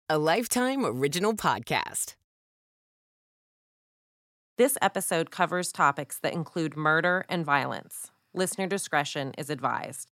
a Lifetime Original Podcast. This episode covers topics that include murder and violence. Listener discretion is advised.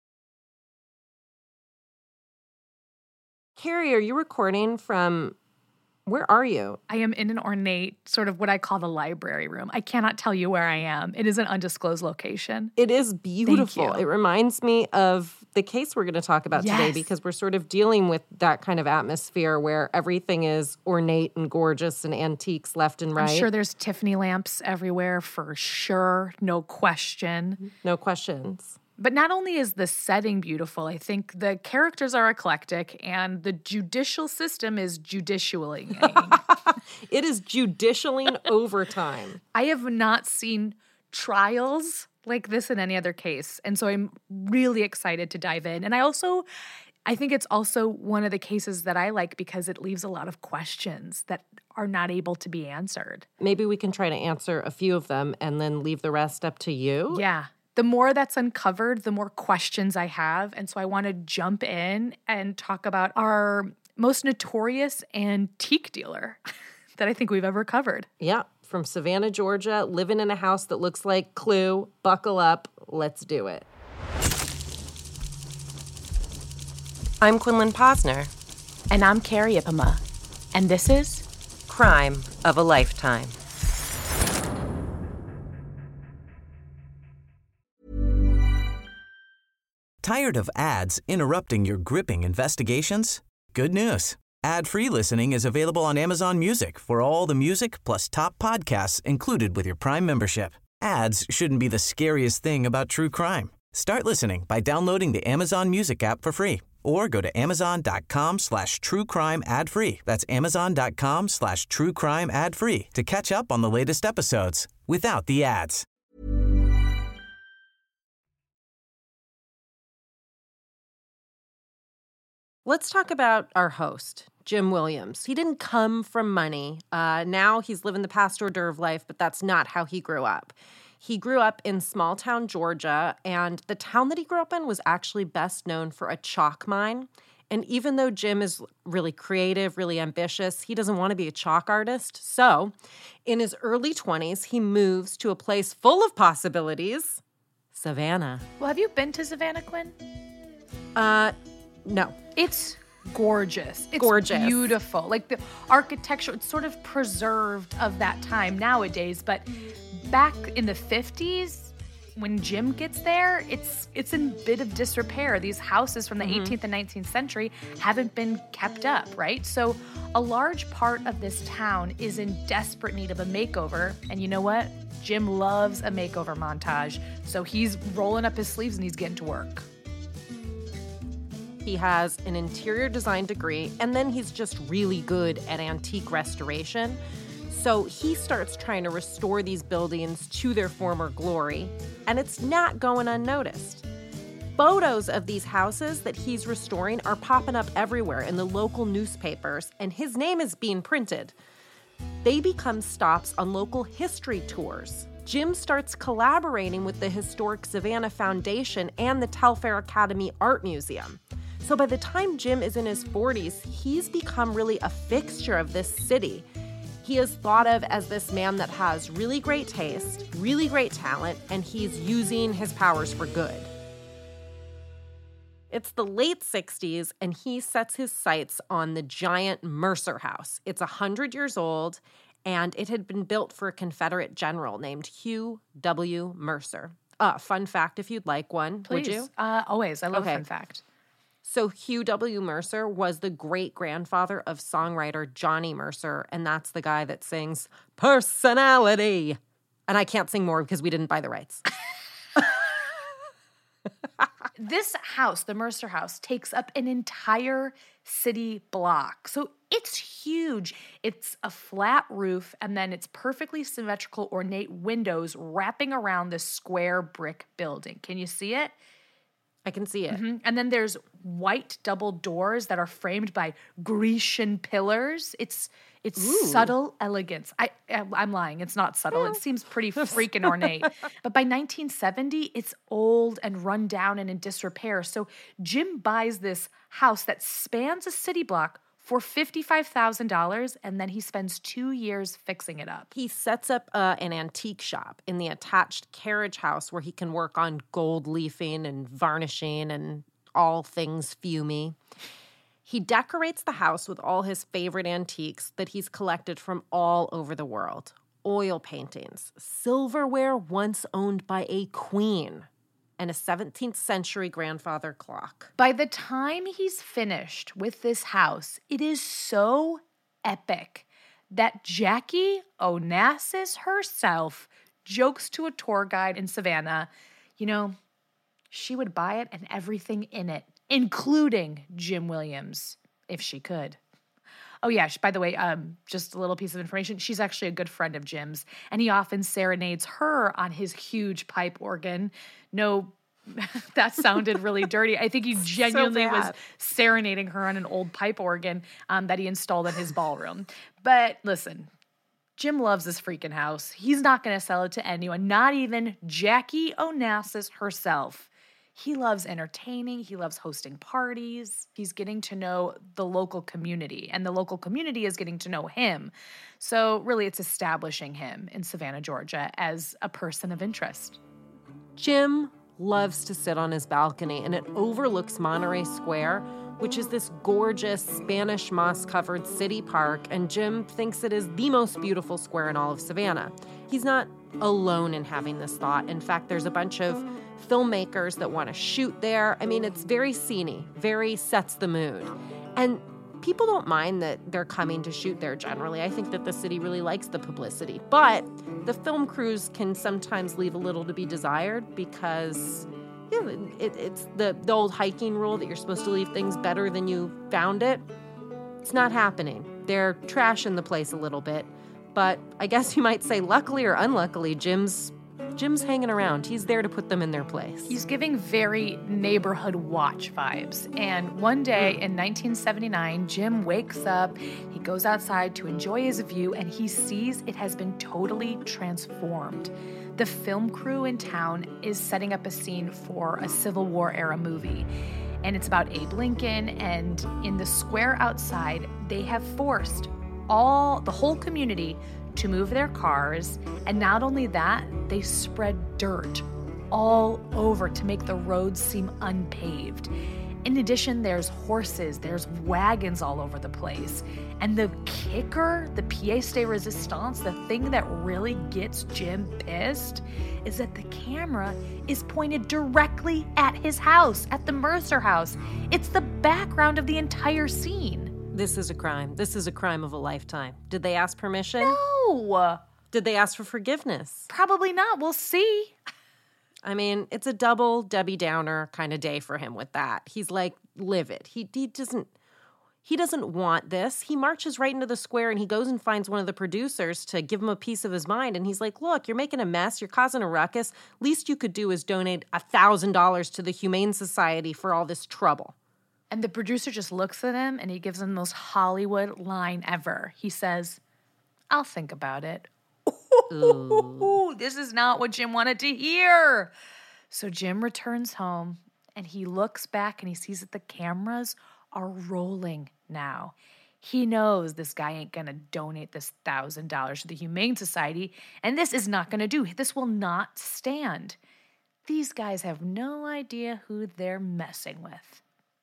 Carrie, are you recording from... Where are you? I am in an ornate, sort of what I call the library room. I cannot tell you where I am. It is an undisclosed location. It is beautiful. Thank you. It reminds me of the case we're going to talk about today, because we're sort of dealing with that kind of atmosphere where everything is ornate and gorgeous and antiques left and right. I'm sure there's Tiffany lamps everywhere for sure. No question. No questions. But not only is the setting beautiful, I think the characters are eclectic and the judicial system is judicialing. It is judicialing overtime. I have not seen trials like this in any other case. And so I'm really excited to dive in. And I think it's also one of the cases that I like because it leaves a lot of questions that are not able to be answered. Maybe we can try to answer a few of them and then leave the rest up to you. Yeah. The more that's uncovered, the more questions I have. And so I want to jump in and talk about our most notorious antique dealer that I think we've ever covered. Yeah, from Savannah, Georgia, living in a house that looks like Clue. Buckle up. Let's do it. I'm Quinlan Posner. And I'm Carrie Ipama. And this is Crime of a Lifetime. Tired of ads interrupting your gripping investigations? Good news. Ad-free listening is available on Amazon Music for all the music plus top podcasts included with your Prime membership. Ads shouldn't be the scariest thing about true crime. Start listening by downloading the Amazon Music app for free or go to amazon.com/truecrime ad-free. That's amazon.com/truecrime ad-free to catch up on the latest episodes without the ads. Let's talk about our host, Jim Williams. He didn't come from money. Now he's living the past hors d'oeuvre life, but that's not how he grew up. He grew up in small town Georgia, and the town that he grew up in was actually best known for a chalk mine. And even though Jim is really creative, really ambitious, he doesn't want to be a chalk artist. So in his early 20s, he moves to a place full of possibilities, Savannah. Well, have you been to Savannah, Quinn? No. It's gorgeous. It's gorgeous. Beautiful. Like the architecture, it's sort of preserved of that time nowadays. But back in the 50s, when Jim gets there, it's in a bit of disrepair. These houses from the 18th and 19th century haven't been kept up, right? So a large part of this town is in desperate need of a makeover. And you know what? Jim loves a makeover montage. So he's rolling up his sleeves and he's getting to work. He has an interior design degree, and then he's just really good at antique restoration. So he starts trying to restore these buildings to their former glory, and it's not going unnoticed. Photos of these houses that he's restoring are popping up everywhere in the local newspapers, and his name is being printed. They become stops on local history tours. Jim starts collaborating with the historic Savannah Foundation and the Telfair Academy Art Museum. So by the time Jim is in his 40s, he's become really a fixture of this city. He is thought of as this man that has really great taste, really great talent, and he's using his powers for good. It's the late 60s, and he sets his sights on the giant Mercer House. It's 100 years old, and it had been built for a Confederate general named Hugh W. Mercer. Fun fact if you'd like one, Please. Would you? Always. I love a fun fact. So Hugh W. Mercer was the great-grandfather of songwriter Johnny Mercer, and that's the guy that sings Personality. And I can't sing more because we didn't buy the rights. This house, the Mercer House, takes up an entire city block. So it's huge. It's a flat roof, and then it's perfectly symmetrical, ornate windows wrapping around this square brick building. Can you see it? I can see it. Mm-hmm. And then there's white double doors that are framed by Grecian pillars. It's subtle elegance. I'm lying. It's not subtle. It seems pretty freaking ornate. But by 1970, it's old and run down and in disrepair. So Jim buys this house that spans a city block for $55,000, and then he spends 2 years fixing it up. He sets up an antique shop in the attached carriage house where he can work on gold leafing and varnishing and all things fumey. He decorates the house with all his favorite antiques that he's collected from all over the world. Oil paintings, silverware once owned by a queen, and a 17th century grandfather clock. By the time he's finished with this house, it is so epic that Jackie Onassis herself jokes to a tour guide in Savannah, she would buy it and everything in it, including Jim Williams, if she could. Oh, yeah, by the way, just a little piece of information. She's actually a good friend of Jim's, and he often serenades her on his huge pipe organ. No, that sounded really dirty. I think he genuinely was serenading her on an old pipe organ that he installed in his ballroom. But listen, Jim loves this freaking house. He's not going to sell it to anyone, not even Jackie Onassis herself. He loves entertaining. He loves hosting parties. He's getting to know the local community, and the local community is getting to know him. So really, it's establishing him in Savannah, Georgia as a person of interest. Jim loves to sit on his balcony, and it overlooks Monterey Square, which is this gorgeous Spanish moss-covered city park, and Jim thinks it is the most beautiful square in all of Savannah. He's not alone in having this thought. In fact, there's a bunch of filmmakers that want to shoot there. I mean, it's very sceney, very sets the mood. And people don't mind that they're coming to shoot there generally. I think that the city really likes the publicity. But the film crews can sometimes leave a little to be desired because it's the old hiking rule that you're supposed to leave things better than you found it. It's not happening. They're trashing the place a little bit. But I guess you might say, luckily or unluckily, Jim's hanging around. He's there to put them in their place. He's giving very Neighborhood Watch vibes. And one day in 1979, Jim wakes up, he goes outside to enjoy his view, and he sees it has been totally transformed. The film crew in town is setting up a scene for a Civil War era movie. And it's about Abe Lincoln, and in the square outside, they have forced the whole community to move their cars, and not only that, they spread dirt all over to make the roads seem unpaved. In addition, there's horses, there's wagons all over the place. And the kicker, the pièce de résistance, the thing that really gets Jim pissed, is that the camera is pointed directly at his house, at the Mercer house. It's the background of the entire scene. This is a crime. This is a crime of a lifetime. Did they ask permission? No. Did they ask for forgiveness? Probably not. We'll see. I mean, it's a double Debbie Downer kind of day for him with that. He's like livid. He doesn't want this. He marches right into the square and he goes and finds one of the producers to give him a piece of his mind. And he's like, look, you're making a mess. You're causing a ruckus. Least you could do is donate $1,000 to the Humane Society for all this trouble. And the producer just looks at him and he gives him the most Hollywood line ever. He says, I'll think about it. Ooh, this is not what Jim wanted to hear. So Jim returns home and he looks back and he sees that the cameras are rolling now. He knows this guy ain't going to donate this $1,000 to the Humane Society, and this is not going to do. This will not stand. These guys have no idea who they're messing with.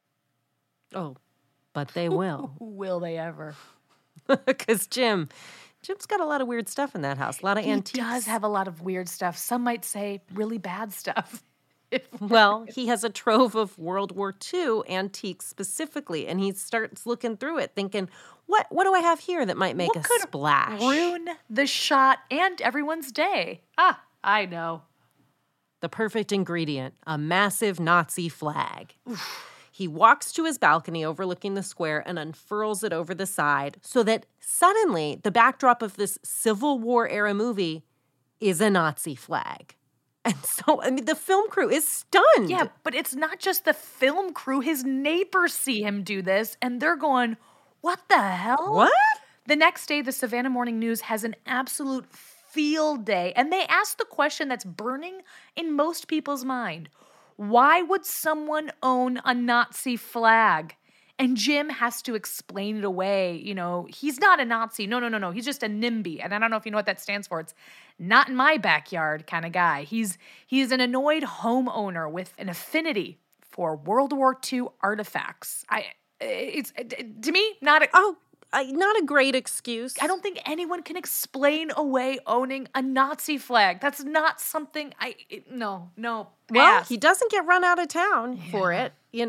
Oh, but they will. Will they ever? Because Jim's got a lot of weird stuff in that house, a lot of antiques. He does have a lot of weird stuff. Some might say really bad stuff. Well, he has a trove of World War II antiques specifically, and he starts looking through it thinking, what do I have here that might make a splash? Ruin the shot and everyone's day. Ah, I know. The perfect ingredient, a massive Nazi flag. He walks to his balcony overlooking the square and unfurls it over the side so that suddenly the backdrop of this Civil War era movie is a Nazi flag. And so, I mean, the film crew is stunned. Yeah, but it's not just the film crew. His neighbors see him do this, and they're going, what the hell? What? The next day, the Savannah Morning News has an absolute field day, and they ask the question that's burning in most people's mind. Why would someone own a Nazi flag? And Jim has to explain it away. He's not a Nazi. No. He's just a NIMBY. And I don't know if you know what that stands for. It's not in my backyard kind of guy. He's an annoyed homeowner with an affinity for World War II artifacts. It's to me, not a great excuse. I don't think anyone can explain away owning a Nazi flag. That's not something no. Well, pass. he doesn't get run out of town for it,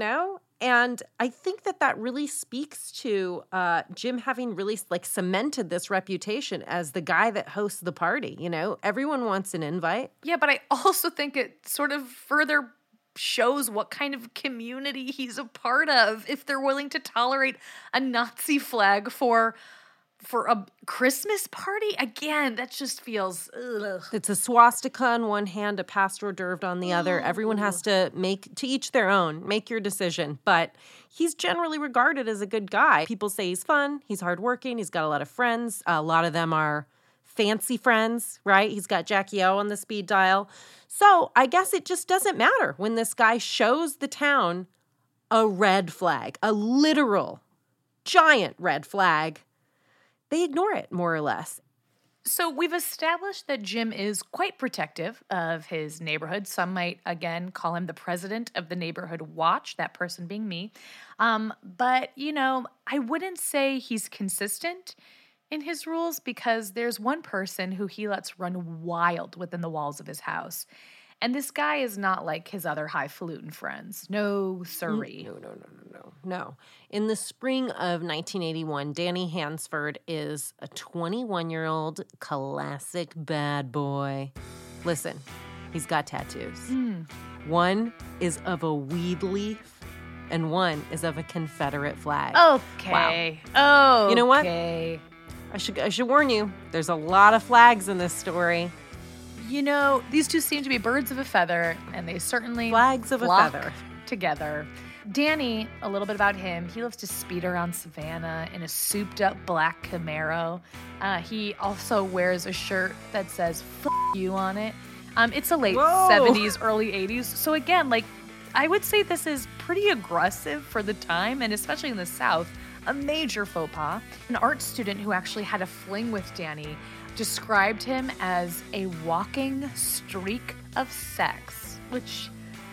And I think that really speaks to Jim having really cemented this reputation as the guy that hosts the party. Everyone wants an invite. Yeah, but I also think it sort of further shows what kind of community he's a part of if they're willing to tolerate a Nazi flag for a Christmas party. Again, that just feels ugh. It's a swastika on one hand, a pastor d'oeuvre on the other. Everyone has to to each their own, make your decision. But he's generally regarded as a good guy. People say he's fun, he's hardworking, he's got a lot of friends. A lot of them are fancy friends, right? He's got Jackie O on the speed dial. So I guess it just doesn't matter when this guy shows the town a red flag, a literal giant red flag. They ignore it, more or less. So we've established that Jim is quite protective of his neighborhood. Some might, again, call him the president of the neighborhood watch, that person being me. But, I wouldn't say he's consistent in his rules because there's one person who he lets run wild within the walls of his house. And this guy is not like his other highfalutin friends. No, sirree. No. In the spring of 1981, Danny Hansford is a 21-year-old classic bad boy. Listen, he's got tattoos. One is of a weed leaf, and one is of a Confederate flag. Okay. Wow. Oh, you know what? I should warn you, there's a lot of flags in this story. These two seem to be birds of a feather, and they certainly flags of a feather together. Danny, a little bit about him, he loves to speed around Savannah in a souped-up black Camaro. He also wears a shirt that says "F*** you" on it. It's a late 70s, early 80s. So again, I would say this is pretty aggressive for the time, and especially in the South, a major faux pas. An art student who actually had a fling with Danny described him as a walking streak of sex, which...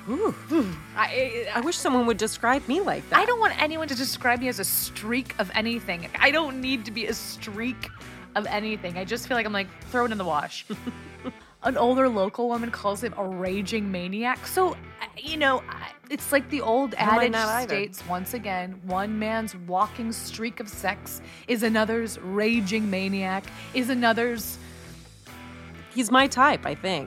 I wish someone would describe me like that. I don't want anyone to describe me as a streak of anything. I don't need to be a streak of anything. I just feel like I'm throw it in the wash. An older local woman calls him a raging maniac. So, it's like the old adage states once again, one man's walking streak of sex is another's raging maniac, is another's... He's my type, I think.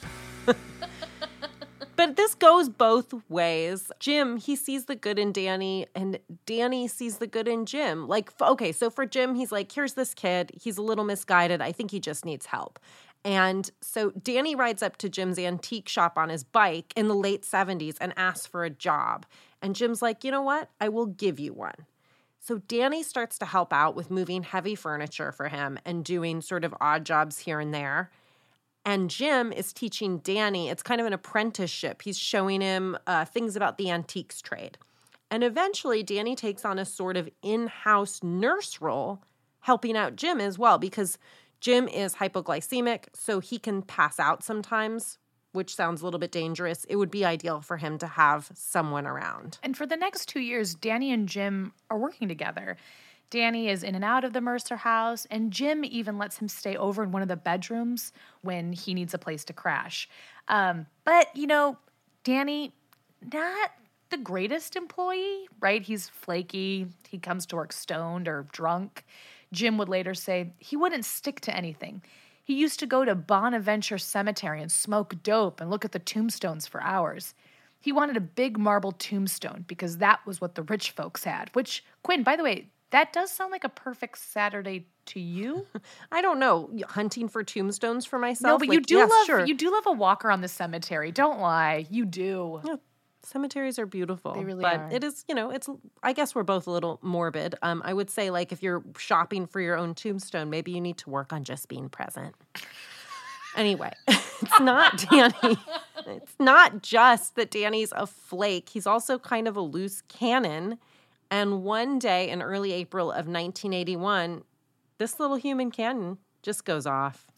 But this goes both ways. Jim, he sees the good in Danny, and Danny sees the good in Jim. So for Jim, he's like, here's this kid. He's a little misguided. I think he just needs help. And so Danny rides up to Jim's antique shop on his bike in the late 70s and asks for a job. And Jim's like, you know what? I will give you one. So Danny starts to help out with moving heavy furniture for him and doing sort of odd jobs here and there. And Jim is teaching Danny, it's kind of an apprenticeship. He's showing him things about the antiques trade. And eventually, Danny takes on a sort of in-house nurse role, helping out Jim as well, because Jim is hypoglycemic, so he can pass out sometimes, which sounds a little bit dangerous. It would be ideal for him to have someone around. And for the next 2 years, Danny and Jim are working together. Danny is in and out of the Mercer house, and Jim even lets him stay over in one of the bedrooms when he needs a place to crash. But, Danny, not the greatest employee, right? He's flaky. He comes to work stoned or drunk. Jim would later say he wouldn't stick to anything. He used to go to Bonaventure Cemetery and smoke dope and look at the tombstones for hours. He wanted a big marble tombstone because that was what the rich folks had, which, Quinn, by the way, that does sound like a perfect Saturday to you. I don't know, hunting for tombstones for myself. No, but you do love a walk around the cemetery. Don't lie, you do. Yeah, cemeteries are beautiful. They really are. But it is, it's. I guess we're both a little morbid. I would say, if you're shopping for your own tombstone, maybe you need to work on just being present. Anyway, it's not Danny. It's not just that Danny's a flake. He's also kind of a loose cannon. And one day in early April of 1981, this little human cannon just goes off.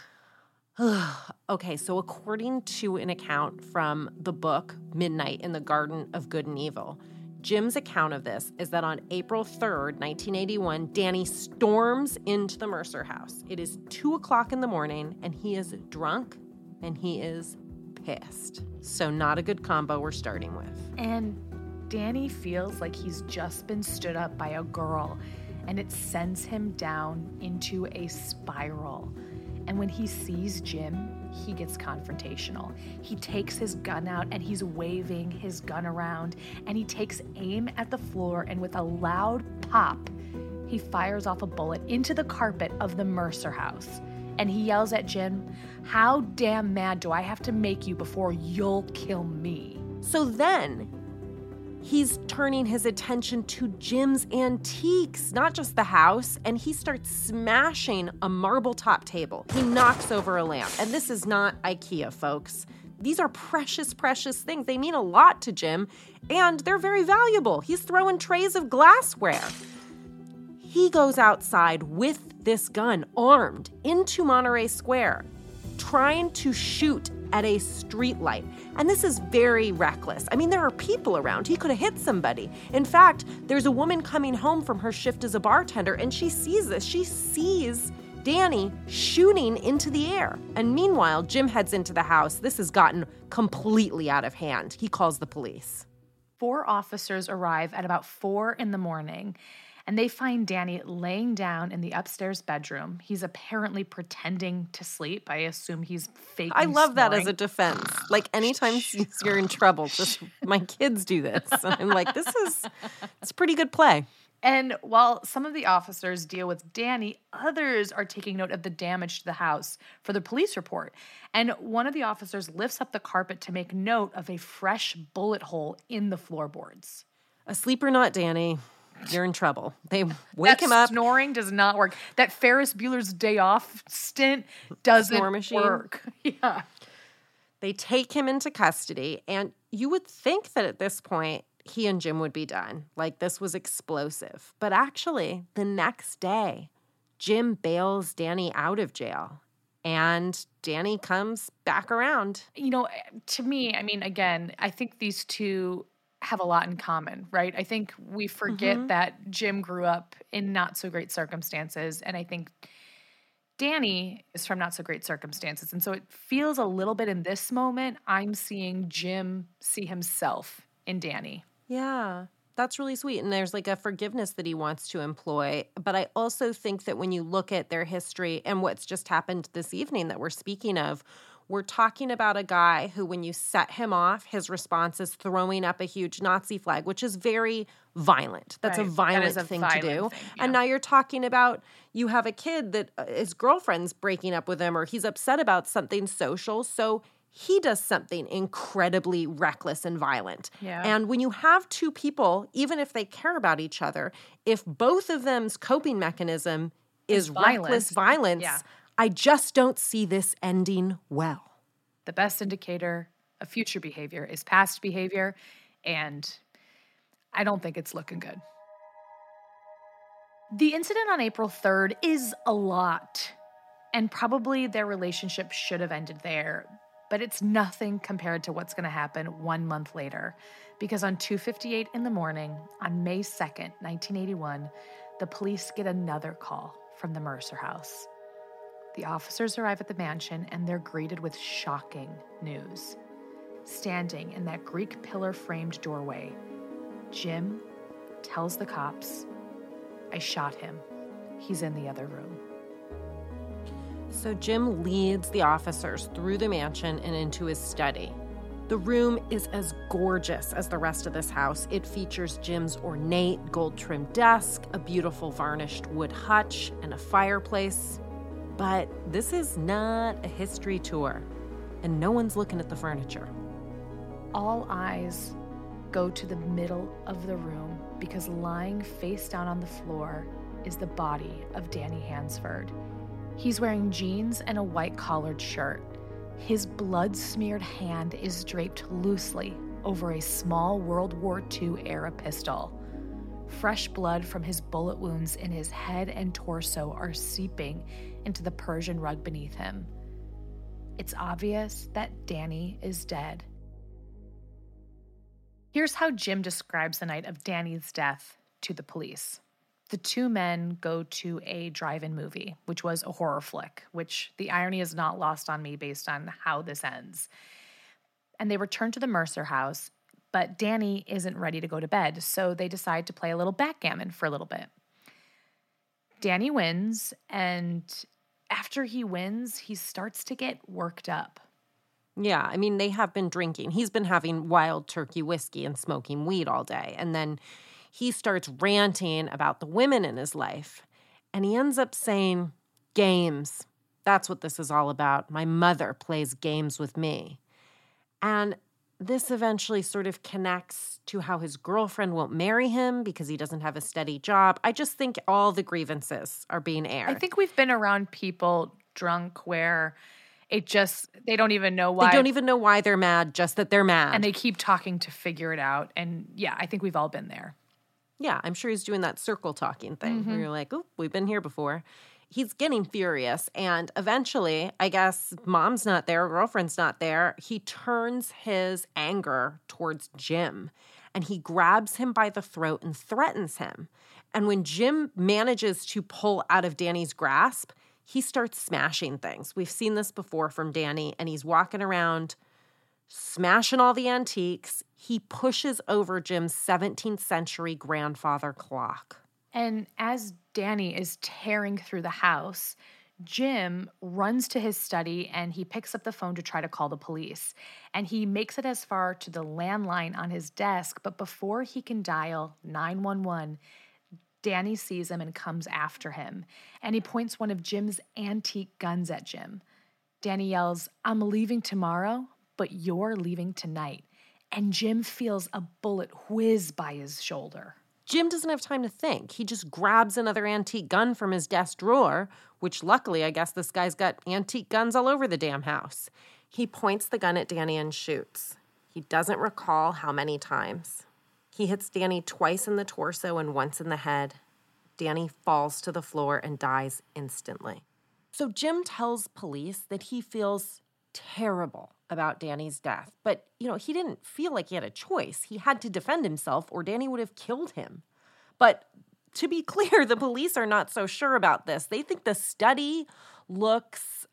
Okay, so according to an account from the book Midnight in the Garden of Good and Evil, Jim's account of this is that on April 3rd, 1981, Danny storms into the Mercer house. It is 2 o'clock in the morning, and he is drunk, and he is pissed. So not a good combo we're starting with. And Danny feels like he's just been stood up by a girl, and it sends him down into a spiral. And when he sees Jim, he gets confrontational. He takes his gun out and he's waving his gun around, and he takes aim at the floor, and with a loud pop, he fires off a bullet into the carpet of the Mercer house. And he yells at Jim, "How damn mad do I have to make you before you'll kill me?" So then he's turning his attention to Jim's antiques, not just the house, and he starts smashing a marble top table. He knocks over a lamp. And this is not IKEA, folks. These are precious, precious things. They mean a lot to Jim, and they're very valuable. He's throwing trays of glassware. He goes outside with this gun, armed, into Monterey Square, trying to shoot at a streetlight. And this is very reckless. I mean, there are people around. He could have hit somebody. In fact, there's a woman coming home from her shift as a bartender, and she sees this. She sees Danny shooting into the air. And meanwhile, Jim heads into the house. This has gotten completely out of hand. He calls the police. 4 officers arrive at about 4 in the morning, and they find Danny laying down in the upstairs bedroom. He's apparently pretending to sleep. I assume he's faking I love snoring. that as a defense. Like, anytime you're in trouble, just, my kids do this. And I'm like, it's pretty good play. And while some of the officers deal with Danny, others are taking note of the damage to the house for the police report. And one of the officers lifts up the carpet to make note of a fresh bullet hole in the floorboards. Asleep or not, Danny, you're in trouble. They wake him up. Snoring does not work. That Ferris Bueller's Day Off stint doesn't work. Yeah. They take him into custody, and you would think that at this point, he and Jim would be done. Like, this was explosive. But actually, the next day, Jim bails Danny out of jail, and Danny comes back around. You know, to me, I mean, again, I think these two have a lot in common, right? I think we forget that Jim grew up in not so great circumstances, and I think Danny is from not so great circumstances. And so it feels a little bit in this moment, I'm seeing Jim see himself in Danny. Yeah, that's really sweet. And there's like a forgiveness that he wants to employ. But I also think that when you look at their history and what's just happened this evening that we're speaking of, we're talking about a guy who, when you set him off, his response is throwing up a huge Nazi flag, which is very violent. That's a violent thing to do. And now you're talking about, you have a kid that his girlfriend's breaking up with him, or he's upset about something social. So he does something incredibly reckless and violent. Yeah. And when you have two people, even if they care about each other, if both of them's coping mechanism is reckless violence, I just don't see this ending well. The best indicator of future behavior is past behavior, and I don't think it's looking good. The incident on April 3rd is a lot, and probably their relationship should have ended there, but it's nothing compared to what's going to happen 1 month later, because on 2:58 in the morning, on May 2nd, 1981, the police get another call from the Mercer house. The officers arrive at the mansion, and they're greeted with shocking news. Standing in that Greek pillar-framed doorway, Jim tells the cops, "I shot him. He's in the other room." So Jim leads the officers through the mansion and into his study. The room is as gorgeous as the rest of this house. It features Jim's ornate gold-trimmed desk, a beautiful varnished wood hutch, and a fireplace. But this is not a history tour, and no one's looking at the furniture. All eyes go to the middle of the room, because lying face down on the floor is the body of Danny Hansford. He's wearing jeans and a white collared shirt. His blood-smeared hand is draped loosely over a small World War II era pistol. Fresh blood from his bullet wounds in his head and torso are seeping into the Persian rug beneath him. It's obvious that Danny is dead. Here's how Jim describes the night of Danny's death to the police. The two men go to a drive-in movie, which was a horror flick, which the irony is not lost on me based on how this ends. And they return to the Mercer house, but Danny isn't ready to go to bed, so they decide to play a little backgammon for a little bit. Danny wins, and after he wins, he starts to get worked up. Yeah, I mean, they have been drinking. He's been having Wild Turkey whiskey and smoking weed all day. And then he starts ranting about the women in his life. And he ends up saying, games. That's what this is all about. My mother plays games with me. And this eventually sort of connects to how his girlfriend won't marry him because he doesn't have a steady job. I just think all the grievances are being aired. I think we've been around people drunk where they don't even know why. They don't even know why they're mad, just that they're mad. And they keep talking to figure it out. And yeah, I think we've all been there. Yeah, I'm sure he's doing that circle talking thing where you're like, oh, we've been here before. He's getting furious. And eventually, I guess mom's not there, girlfriend's not there. He turns his anger towards Jim. And he grabs him by the throat and threatens him. And when Jim manages to pull out of Danny's grasp, he starts smashing things. We've seen this before from Danny, and he's walking around smashing all the antiques. He pushes over Jim's 17th century grandfather clock. And as Danny is tearing through the house, Jim runs to his study and he picks up the phone to try to call the police. And he makes it as far to the landline on his desk, but before he can dial 911, Danny sees him and comes after him, and he points one of Jim's antique guns at Jim. Danny yells, "I'm leaving tomorrow, but you're leaving tonight." And Jim feels a bullet whiz by his shoulder. Jim doesn't have time to think. He just grabs another antique gun from his desk drawer, which luckily, I guess this guy's got antique guns all over the damn house. He points the gun at Danny and shoots. He doesn't recall how many times. He hits Danny twice in the torso and once in the head. Danny falls to the floor and dies instantly. So Jim tells police that he feels terrible about Danny's death. But, he didn't feel like he had a choice. He had to defend himself or Danny would have killed him. But to be clear, the police are not so sure about this. They think the study looks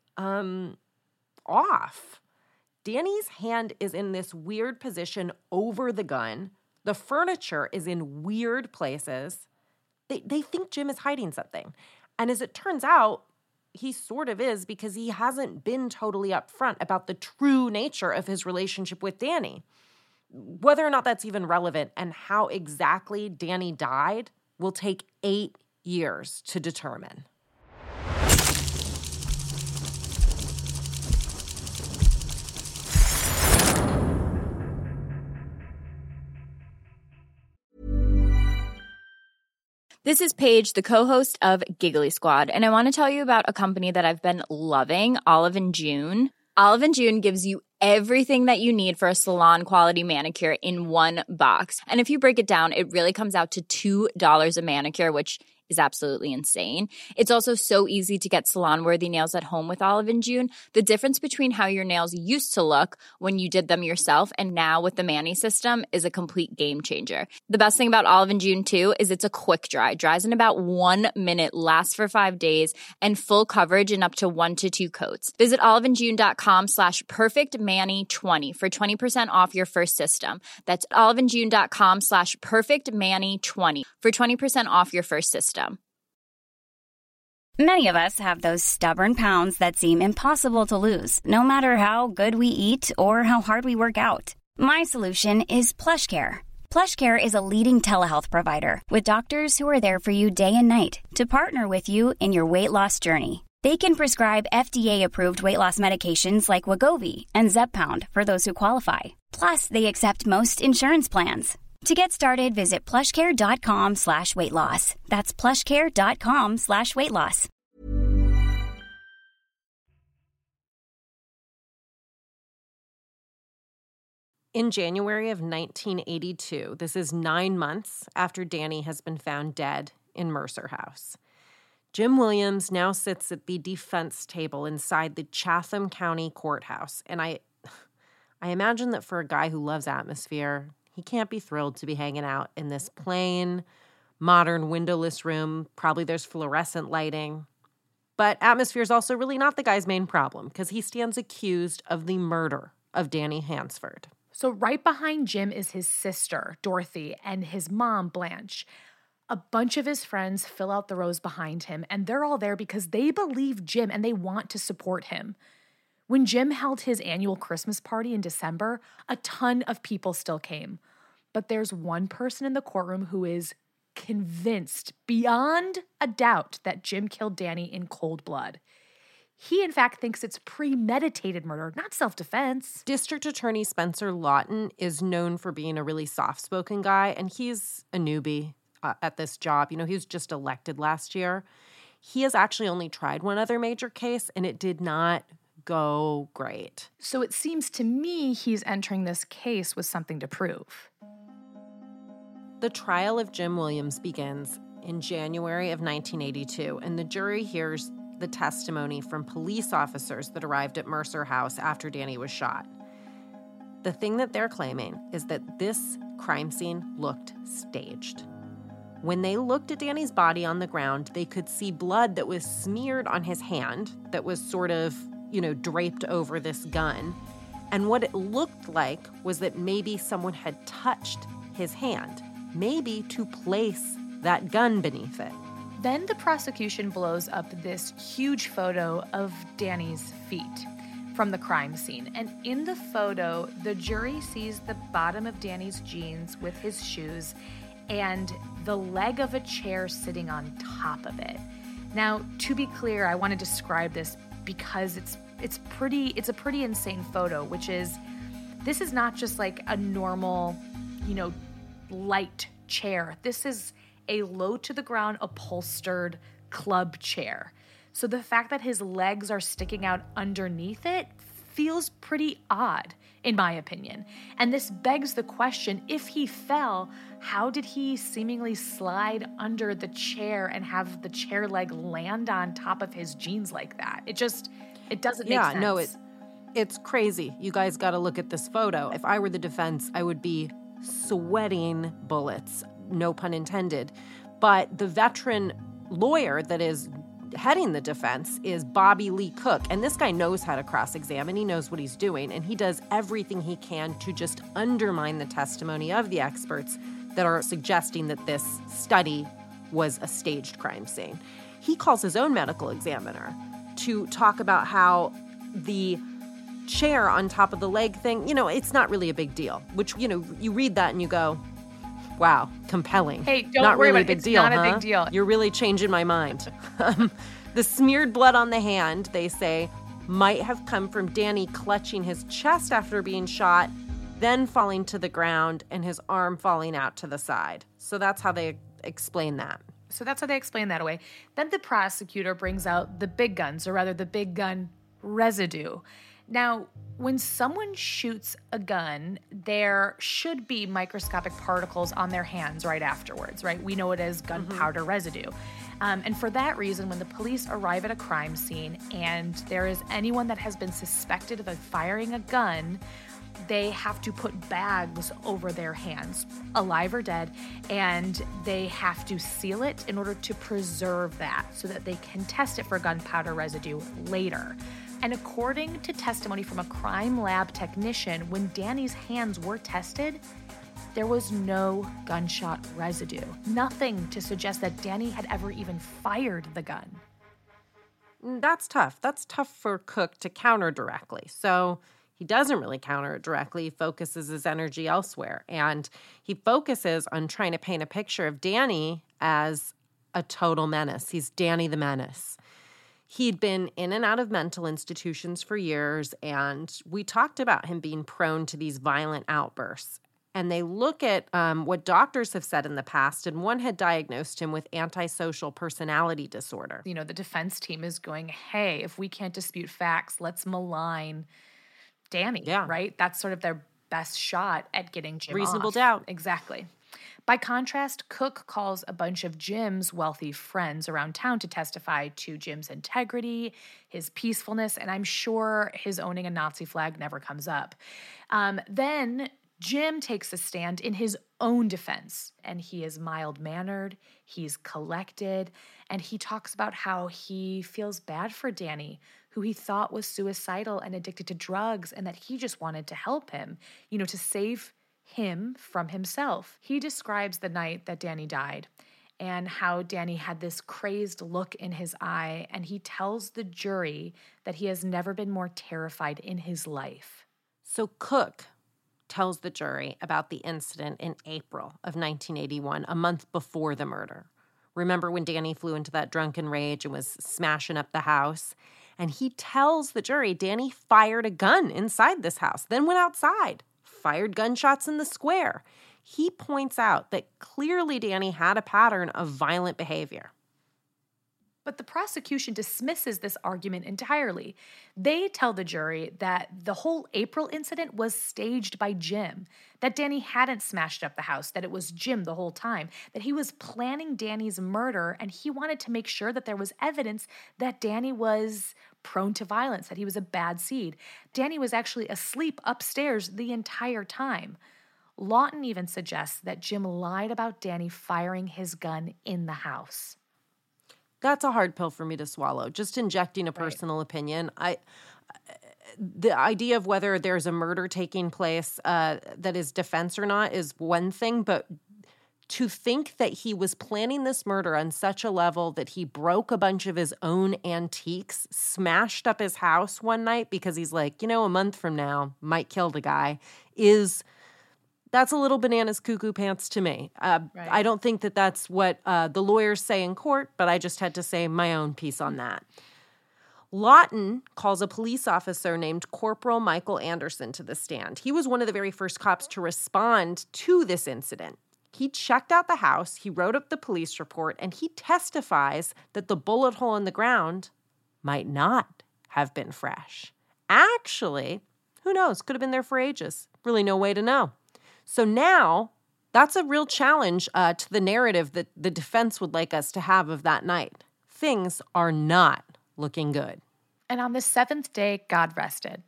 off. Danny's hand is in this weird position over the gun. The furniture is in weird places. They think Jim is hiding something. And as it turns out, he sort of is because he hasn't been totally upfront about the true nature of his relationship with Danny. Whether or not that's even relevant and how exactly Danny died will take 8 years to determine. This is Paige, the co-host of Giggly Squad, and I want to tell you about a company that I've been loving, Olive & June. Olive & June gives you everything that you need for a salon-quality manicure in one box. And if you break it down, it really comes out to $2 a manicure, which is absolutely insane. It's also so easy to get salon-worthy nails at home with Olive & June. The difference between how your nails used to look when you did them yourself and now with the Mani system is a complete game changer. The best thing about Olive & June, too, is it's a quick dry. Dries in about 1 minute, lasts for 5 days, and full coverage in up to 1 to 2 coats. Visit oliveandjune.com/perfectmani20 for 20% off your first system. That's oliveandjune.com/perfectmani20 for 20% off your first system. Many of us have those stubborn pounds that seem impossible to lose, no matter how good we eat or how hard we work out. My solution is PlushCare. PlushCare is a leading telehealth provider with doctors who are there for you day and night to partner with you in your weight loss journey. They can prescribe FDA-approved weight loss medications like Wegovy and Zepbound for those who qualify. Plus, they accept most insurance plans. To get started, visit plushcare.com/weightloss. That's plushcare.com/weightloss. In January of 1982, this is 9 months after Danny has been found dead in Mercer House, Jim Williams now sits at the defense table inside the Chatham County Courthouse. And I imagine that for a guy who loves atmosphere, he can't be thrilled to be hanging out in this plain, modern, windowless room. Probably there's fluorescent lighting. But atmosphere is also really not the guy's main problem because he stands accused of the murder of Danny Hansford. So right behind Jim is his sister, Dorothy, and his mom, Blanche. A bunch of his friends fill out the rows behind him, and they're all there because they believe Jim and they want to support him. When Jim held his annual Christmas party in December, a ton of people still came. But there's one person in the courtroom who is convinced beyond a doubt that Jim killed Danny in cold blood. He, in fact, thinks it's premeditated murder, not self-defense. District Attorney Spencer Lawton is known for being a really soft-spoken guy, and he's a newbie at this job. You know, he was just elected last year. He has actually only tried one other major case, and it did not go great. So it seems to me he's entering this case with something to prove. The trial of Jim Williams begins in January of 1982, and the jury hears the testimony from police officers that arrived at Mercer House after Danny was shot. The thing that they're claiming is that this crime scene looked staged. When they looked at Danny's body on the ground, they could see blood that was smeared on his hand that was sort of, draped over this gun. And what it looked like was that maybe someone had touched his hand, maybe to place that gun beneath it. Then the prosecution blows up this huge photo of Danny's feet from the crime scene. And in the photo, the jury sees the bottom of Danny's jeans with his shoes and the leg of a chair sitting on top of it. Now, to be clear, I want to describe this because it's a pretty insane photo, which is, this is not just like a normal, light chair. This is a low to the ground upholstered club chair. So the fact that his legs are sticking out underneath it feels pretty odd, in my opinion. And this begs the question, if he fell, how did he seemingly slide under the chair and have the chair leg land on top of his jeans like that? It doesn't make sense. No, it's crazy. You guys got to look at this photo. If I were the defense, I would be sweating bullets, no pun intended. But the veteran lawyer that is heading the defense is Bobby Lee Cook. And this guy knows how to cross-examine. He knows what he's doing. And he does everything he can to just undermine the testimony of the experts that are suggesting that this study was a staged crime scene. He calls his own medical examiner to talk about how the chair on top of the leg thing, it's not really a big deal. Which, you read that and you go, wow, compelling. Hey, don't not worry really about it. It's deal, not huh? a big deal. You're really changing my mind. The smeared blood on the hand, they say, might have come from Danny clutching his chest after being shot, then falling to the ground and his arm falling out to the side. So that's how they explain that. So that's how they explain that away. Then the prosecutor brings out the big guns, or rather the big gun residue. Now, when someone shoots a gun, there should be microscopic particles on their hands right afterwards, right? We know it as gunpowder residue. And for that reason, when the police arrive at a crime scene and there is anyone that has been suspected of firing a gun, they have to put bags over their hands, alive or dead, and they have to seal it in order to preserve that so that they can test it for gunpowder residue later. And according to testimony from a crime lab technician, when Danny's hands were tested, there was no gunshot residue. Nothing to suggest that Danny had ever even fired the gun. That's tough. That's tough for Cook to counter directly. So he doesn't really counter it directly. He focuses his energy elsewhere. And he focuses on trying to paint a picture of Danny as a total menace. He's Danny the Menace. He'd been in and out of mental institutions for years, and we talked about him being prone to these violent outbursts. And they look at what doctors have said in the past, and one had diagnosed him with antisocial personality disorder. The defense team is going, hey, if we can't dispute facts, let's malign Danny, right? That's sort of their best shot at getting Jim Reasonable off. doubt. Exactly. By contrast, Cook calls a bunch of Jim's wealthy friends around town to testify to Jim's integrity, his peacefulness, and I'm sure his owning a Nazi flag never comes up. Then Jim takes a stand in his own defense, and he is mild-mannered, he's collected, and he talks about how he feels bad for Danny, who he thought was suicidal and addicted to drugs, and that he just wanted to help him, to save him from himself. He describes the night that Danny died and how Danny had this crazed look in his eye, and he tells the jury that he has never been more terrified in his life. So Cook tells the jury about the incident in April of 1981, a month before the murder. Remember when Danny flew into that drunken rage and was smashing up the house? And he tells the jury Danny fired a gun inside this house, then went outside, fired gunshots in the square. He points out that clearly Danny had a pattern of violent behavior. But the prosecution dismisses this argument entirely. They tell the jury that the whole April incident was staged by Jim, that Danny hadn't smashed up the house, that it was Jim the whole time, that he was planning Danny's murder, and he wanted to make sure that there was evidence that Danny was prone to violence, that he was a bad seed. Danny was actually asleep upstairs the entire time. Lawton even suggests that Jim lied about Danny firing his gun in the house. That's a hard pill for me to swallow. Just injecting a personal opinion. The idea of whether there's a murder taking place that is defense or not is one thing, but to think that he was planning this murder on such a level that he broke a bunch of his own antiques, smashed up his house one night because he's like, a month from now, might kill the guy, that's a little bananas cuckoo pants to me. Right. I don't think that that's what the lawyers say in court, but I just had to say my own piece on that. Lawton calls a police officer named Corporal Michael Anderson to the stand. He was one of the very first cops to respond to this incident. He checked out the house, he wrote up the police report, and he testifies that the bullet hole in the ground might not have been fresh. Actually, who knows? Could have been there for ages. Really no way to know. So now, that's a real challenge to the narrative that the defense would like us to have of that night. Things are not looking good. And on the seventh day, God rested.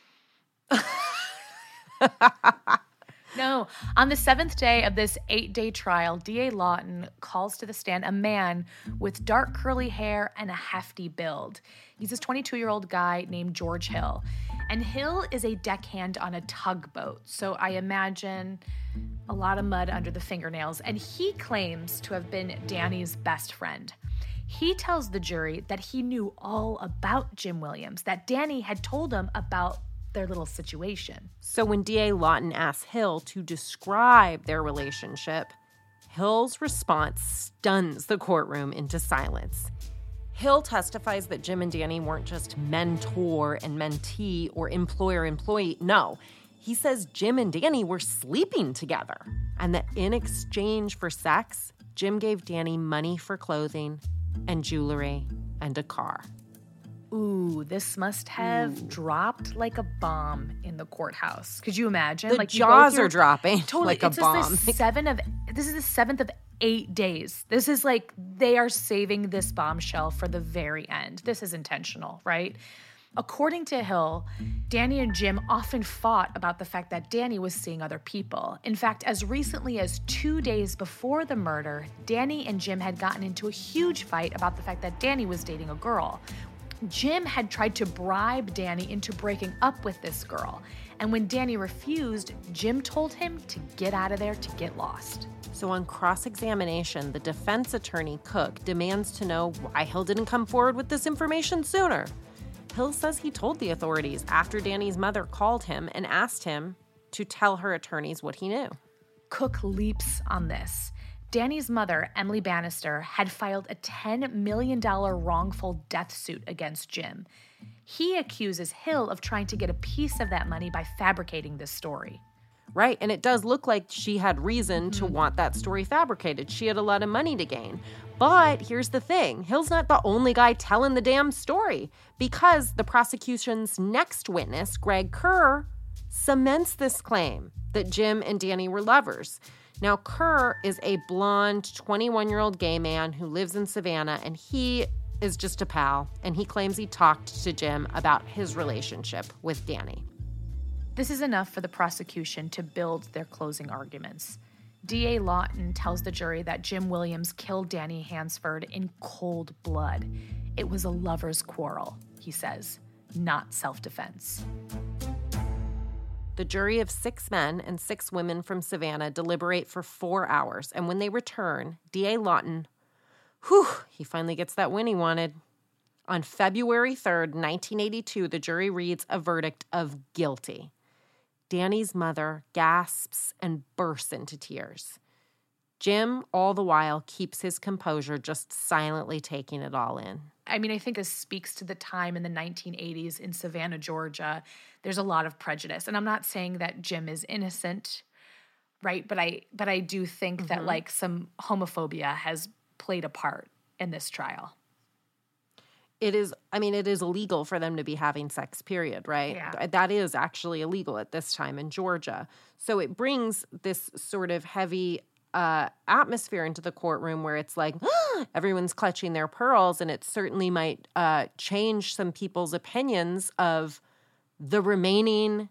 No, on the seventh day of this 8-day trial, D.A. Lawton calls to the stand a man with dark curly hair and a hefty build. He's this 22-year-old guy named George Hill. And Hill is a deckhand on a tugboat, so I imagine a lot of mud under the fingernails. And he claims to have been Danny's best friend. He tells the jury that he knew all about Jim Williams, that Danny had told him about their little situation. So when D.A. Lawton asks Hill to describe their relationship, Hill's response stuns the courtroom into silence. Hill testifies that Jim and Danny weren't just mentor and mentee or employer-employee. No, he says Jim and Danny were sleeping together, and that in exchange for sex, Jim gave Danny money for clothing and jewelry and a car. Ooh, this must have dropped like a bomb in the courthouse. Could you imagine? The jaws are dropping like a bomb. This is the 7th of 8 days. This is like they are saving this bombshell for the very end. This is intentional, right? According to Hill, Danny and Jim often fought about the fact that Danny was seeing other people. In fact, as recently as 2 days before the murder, Danny and Jim had gotten into a huge fight about the fact that Danny was dating a girl. Jim had tried to bribe Danny into breaking up with this girl. And when Danny refused, Jim told him to get out of there, to get lost. So on cross-examination, the defense attorney, Cook, demands to know why Hill didn't come forward with this information sooner. Hill says he told the authorities after Danny's mother called him and asked him to tell her attorneys what he knew. Cook leaps on this. Danny's mother, Emily Bannister, had filed a $10 million wrongful death suit against Jim. He accuses Hill of trying to get a piece of that money by fabricating this story. Right, and it does look like she had reason to want that story fabricated. She had a lot of money to gain. But here's the thing. Hill's not the only guy telling the damn story, because the prosecution's next witness, Greg Kerr, cements this claim that Jim and Danny were lovers. Now, Kerr is a blonde 21-year-old gay man who lives in Savannah, and he is just a pal, and he claims he talked to Jim about his relationship with Danny. This is enough for the prosecution to build their closing arguments. D.A. Lawton tells the jury that Jim Williams killed Danny Hansford in cold blood. It was a lover's quarrel, he says, not self-defense. The jury of 6 men and 6 women from Savannah deliberate for 4 hours, and when they return, D.A. Lawton, he finally gets that win he wanted. On February 3rd, 1982, the jury reads a verdict of guilty. Danny's mother gasps and bursts into tears. Jim, all the while, keeps his composure, just silently taking it all in. I mean, I think this speaks to the time in the 1980s in Savannah, Georgia. There's a lot of prejudice. And I'm not saying that Jim is innocent, right? But I do think that, like, some homophobia has played a part in this trial. It is illegal for them to be having sex, period, right? Yeah. That is actually illegal at this time in Georgia. So it brings this sort of heavy atmosphere into the courtroom where it's like, everyone's clutching their pearls, and it certainly might change some people's opinions of the remaining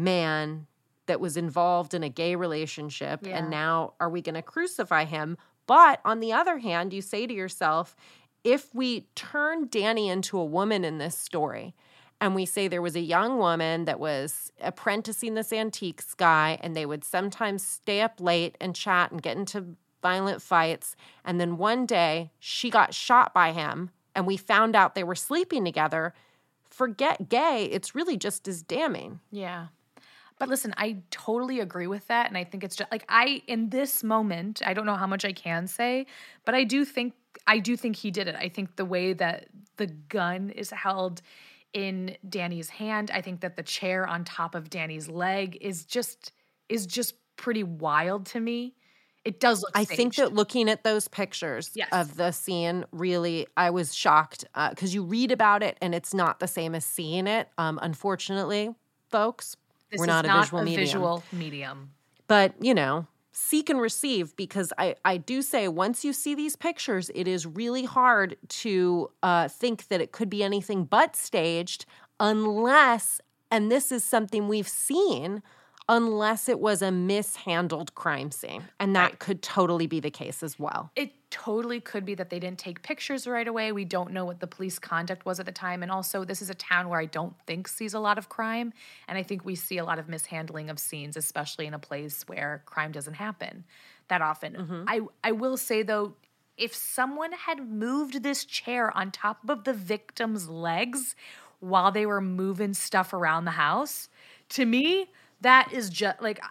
man that was involved in a gay relationship, and now are we going to crucify him? But on the other hand, you say to yourself, if we turn Danny into a woman in this story, and we say there was a young woman that was apprenticing this antiques guy, and they would sometimes stay up late and chat and get into violent fights, and then one day she got shot by him, and we found out they were sleeping together, forget gay, it's really just as damning. Yeah. But listen, I totally agree with that, and I think it's just, like, in this moment, I don't know how much I can say, but I do think he did it. I think the way that the gun is held in Danny's hand, I think that the chair on top of Danny's leg is just pretty wild to me. It does look staged. I think that looking at those pictures of the scene, really, I was shocked because you read about it and it's not the same as seeing it. Unfortunately, folks, we're not a visual medium. But, seek and receive, because I do say once you see these pictures, it is really hard to think that it could be anything but staged unless, and this is something we've seen, unless it was a mishandled crime scene. And that could totally be the case as well. It totally could be that they didn't take pictures right away. We don't know what the police conduct was at the time. And also, this is a town where I don't think sees a lot of crime. And I think we see a lot of mishandling of scenes, especially in a place where crime doesn't happen that often. Mm-hmm. I will say, though, if someone had moved this chair on top of the victim's legs while they were moving stuff around the house, to me, that is just like...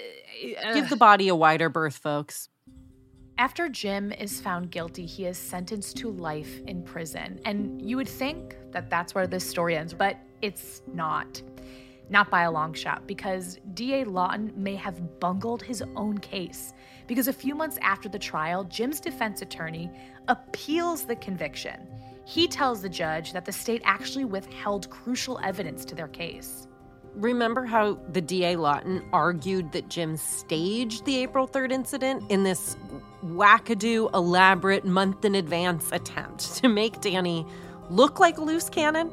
Give the body a wider berth, folks. After Jim is found guilty, he is sentenced to life in prison. And you would think that that's where this story ends, but it's not. Not by a long shot, because D.A. Lawton may have bungled his own case. Because a few months after the trial, Jim's defense attorney appeals the conviction. He tells the judge that the state actually withheld crucial evidence to their case. Remember how the D.A. Lawton argued that Jim staged the April 3rd incident in this wackadoo, elaborate, month-in-advance attempt to make Danny look like a loose cannon?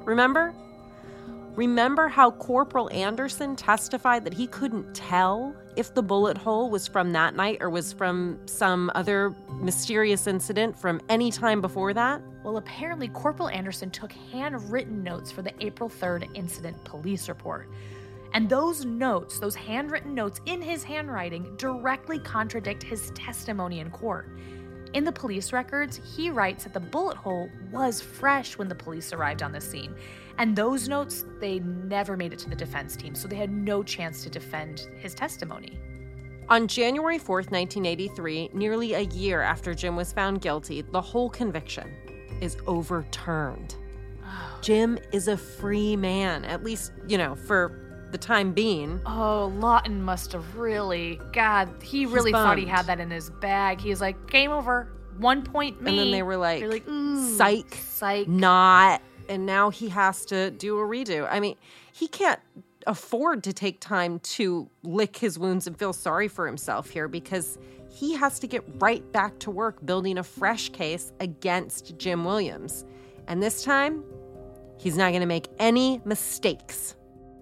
Remember how Corporal Anderson testified that he couldn't tell if the bullet hole was from that night or was from some other mysterious incident from any time before that? Well, apparently Corporal Anderson took handwritten notes for the April 3rd incident police report. And those notes, those handwritten notes in his handwriting, directly contradict his testimony in court. In the police records, he writes that the bullet hole was fresh when the police arrived on the scene. And those notes, they never made it to the defense team, so they had no chance to defend his testimony. On January 4th, 1983, nearly a year after Jim was found guilty, the whole conviction is overturned. Jim is a free man, at least, for the time being. Oh, Lawton must have really, he really thought he had that in his bag. He's like, game over, 1 point me. And then they were like psych, not. And now he has to do a redo. I mean, he can't afford to take time to lick his wounds and feel sorry for himself here, because he has to get right back to work building a fresh case against Jim Williams. And this time, he's not going to make any mistakes.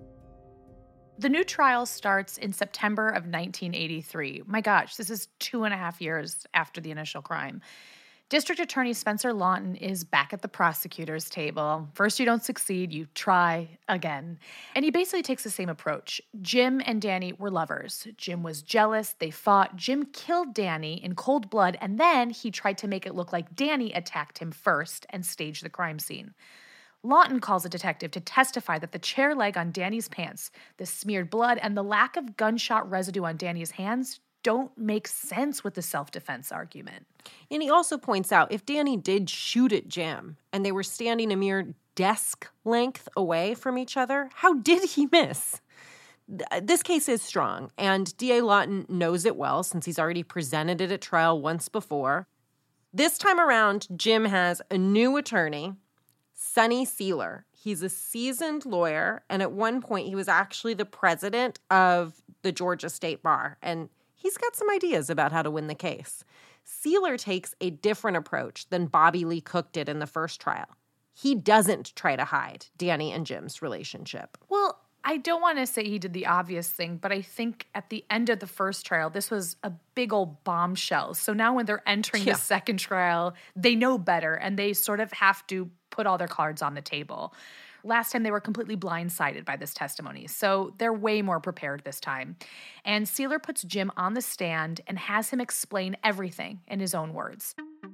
The new trial starts in September of 1983. My gosh, this is 2.5 years after the initial crime. District Attorney Spencer Lawton is back at the prosecutor's table. First you don't succeed, you try again. And he basically takes the same approach. Jim and Danny were lovers. Jim was jealous, they fought. Jim killed Danny in cold blood, and then he tried to make it look like Danny attacked him first and staged the crime scene. Lawton calls a detective to testify that the chair leg on Danny's pants, the smeared blood, and the lack of gunshot residue on Danny's hands don't make sense with the self-defense argument. And he also points out, if Danny did shoot at Jim and they were standing a mere desk length away from each other, how did he miss? This case is strong, and D.A. Lawton knows it well since he's already presented it at trial once before. This time around, Jim has a new attorney, Sonny Seiler. He's a seasoned lawyer, and at one point he was actually the president of the Georgia State Bar, and he's got some ideas about how to win the case. Seiler takes a different approach than Bobby Lee Cook did in the first trial. He doesn't try to hide Danny and Jim's relationship. Well, I don't want to say he did the obvious thing, but I think at the end of the first trial, this was a big old bombshell. So now when they're entering the second trial, they know better, and they sort of have to put all their cards on the table. Last time, they were completely blindsided by this testimony, so they're way more prepared this time. And Seiler puts Jim on the stand and has him explain everything in his own words.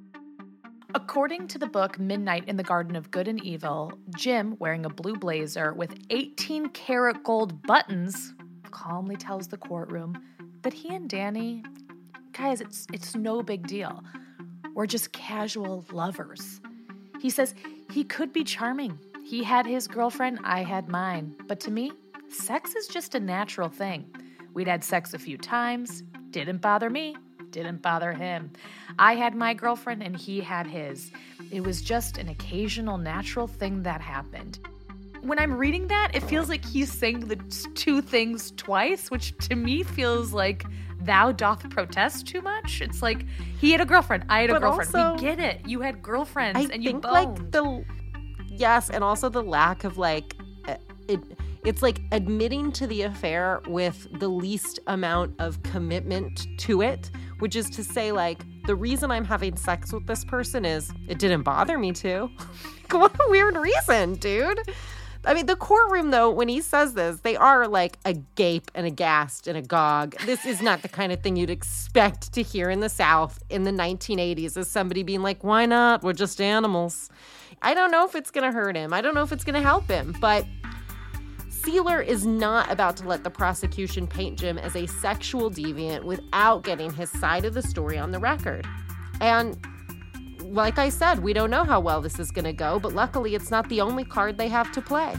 According to the book Midnight in the Garden of Good and Evil, Jim, wearing a blue blazer with 18-karat gold buttons, calmly tells the courtroom that he and Danny, guys, it's no big deal. We're just casual lovers. He says he could be charming. He had his girlfriend, I had mine. But to me, sex is just a natural thing. We'd had sex a few times, didn't bother me, didn't bother him. I had my girlfriend and he had his. It was just an occasional natural thing that happened. When I'm reading that, it feels like he's saying the two things twice, which to me feels like thou doth protest too much. It's like, he had a girlfriend, I had a girlfriend. Also, we get it. You had girlfriends and you boned. Yes, and also the lack of it's like admitting to the affair with the least amount of commitment to it, which is to say, like, the reason I'm having sex with this person is it didn't bother me to. What a weird reason, dude. I mean, the courtroom, though, when he says this, they are like agape and aghast and agog. This is not the kind of thing you'd expect to hear in the South in the 1980s, as somebody being like, why not? We're just animals. I don't know if it's going to hurt him. I don't know if it's going to help him, but Seiler is not about to let the prosecution paint Jim as a sexual deviant without getting his side of the story on the record. And like I said, we don't know how well this is going to go, but luckily it's not the only card they have to play.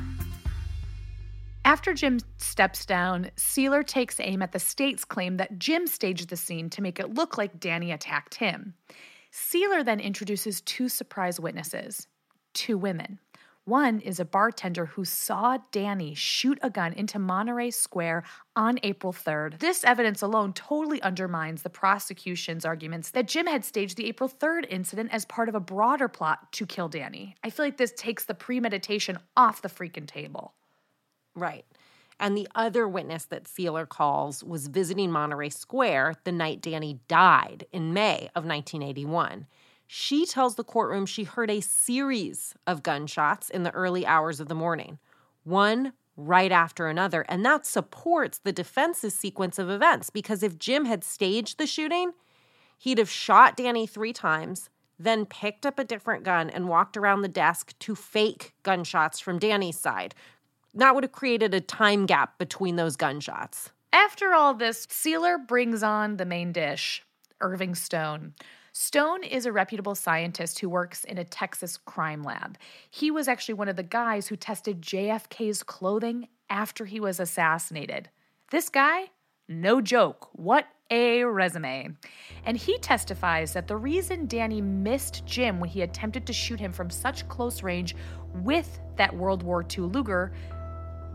After Jim steps down, Seiler takes aim at the state's claim that Jim staged the scene to make it look like Danny attacked him. Seiler then introduces two surprise witnesses, two women. One is a bartender who saw Danny shoot a gun into Monterey Square on April 3rd. This evidence alone totally undermines the prosecution's arguments that Jim had staged the April 3rd incident as part of a broader plot to kill Danny. I feel like this takes the premeditation off the freaking table. Right. And the other witness that Seiler calls was visiting Monterey Square the night Danny died in May of 1981. She tells the courtroom she heard a series of gunshots in the early hours of the morning, one right after another, and that supports the defense's sequence of events, because if Jim had staged the shooting, he'd have shot Danny 3 times, then picked up a different gun and walked around the desk to fake gunshots from Danny's side. That would have created a time gap between those gunshots. After all this, Seiler brings on the main dish, Irving Stone. Stone is a reputable scientist who works in a Texas crime lab. He was actually one of the guys who tested JFK's clothing after he was assassinated. This guy, no joke, what a resume. And he testifies that the reason Danny missed Jim when he attempted to shoot him from such close range with that World War II Luger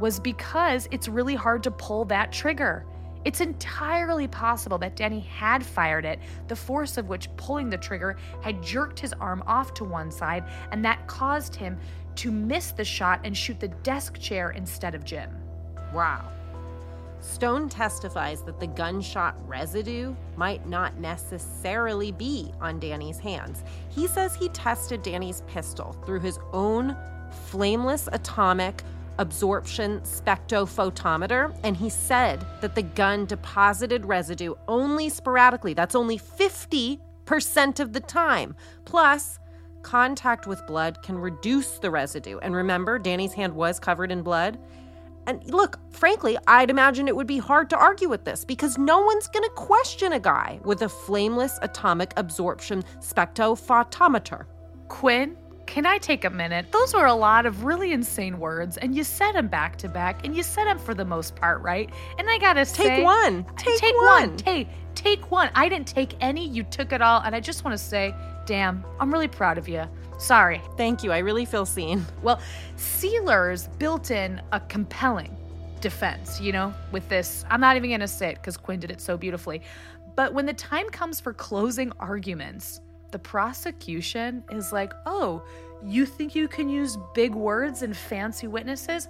was because it's really hard to pull that trigger. It's entirely possible that Danny had fired it, the force of which pulling the trigger had jerked his arm off to one side, and that caused him to miss the shot and shoot the desk chair instead of Jim. Wow. Stone testifies that the gunshot residue might not necessarily be on Danny's hands. He says he tested Danny's pistol through his own flameless atomic absorption spectrophotometer, and he said that the gun deposited residue only sporadically. That's only 50% of the time. Plus, contact with blood can reduce the residue. And remember, Danny's hand was covered in blood. And look, frankly, I'd imagine it would be hard to argue with this because no one's going to question a guy with a flameless atomic absorption spectrophotometer. Quinn, can I take a minute? Those were a lot of really insane words, and you said them back to back, and you said them for the most part, right? And I gotta say, take one. Take one. I didn't take any. You took it all, and I just want to say, damn, I'm really proud of you. Sorry. Thank you. I really feel seen. Well, Sealers built in a compelling defense, with this. I'm not even going to say it because Quinn did it so beautifully. But when the time comes for closing arguments, the prosecution is like, oh, you think you can use big words and fancy witnesses?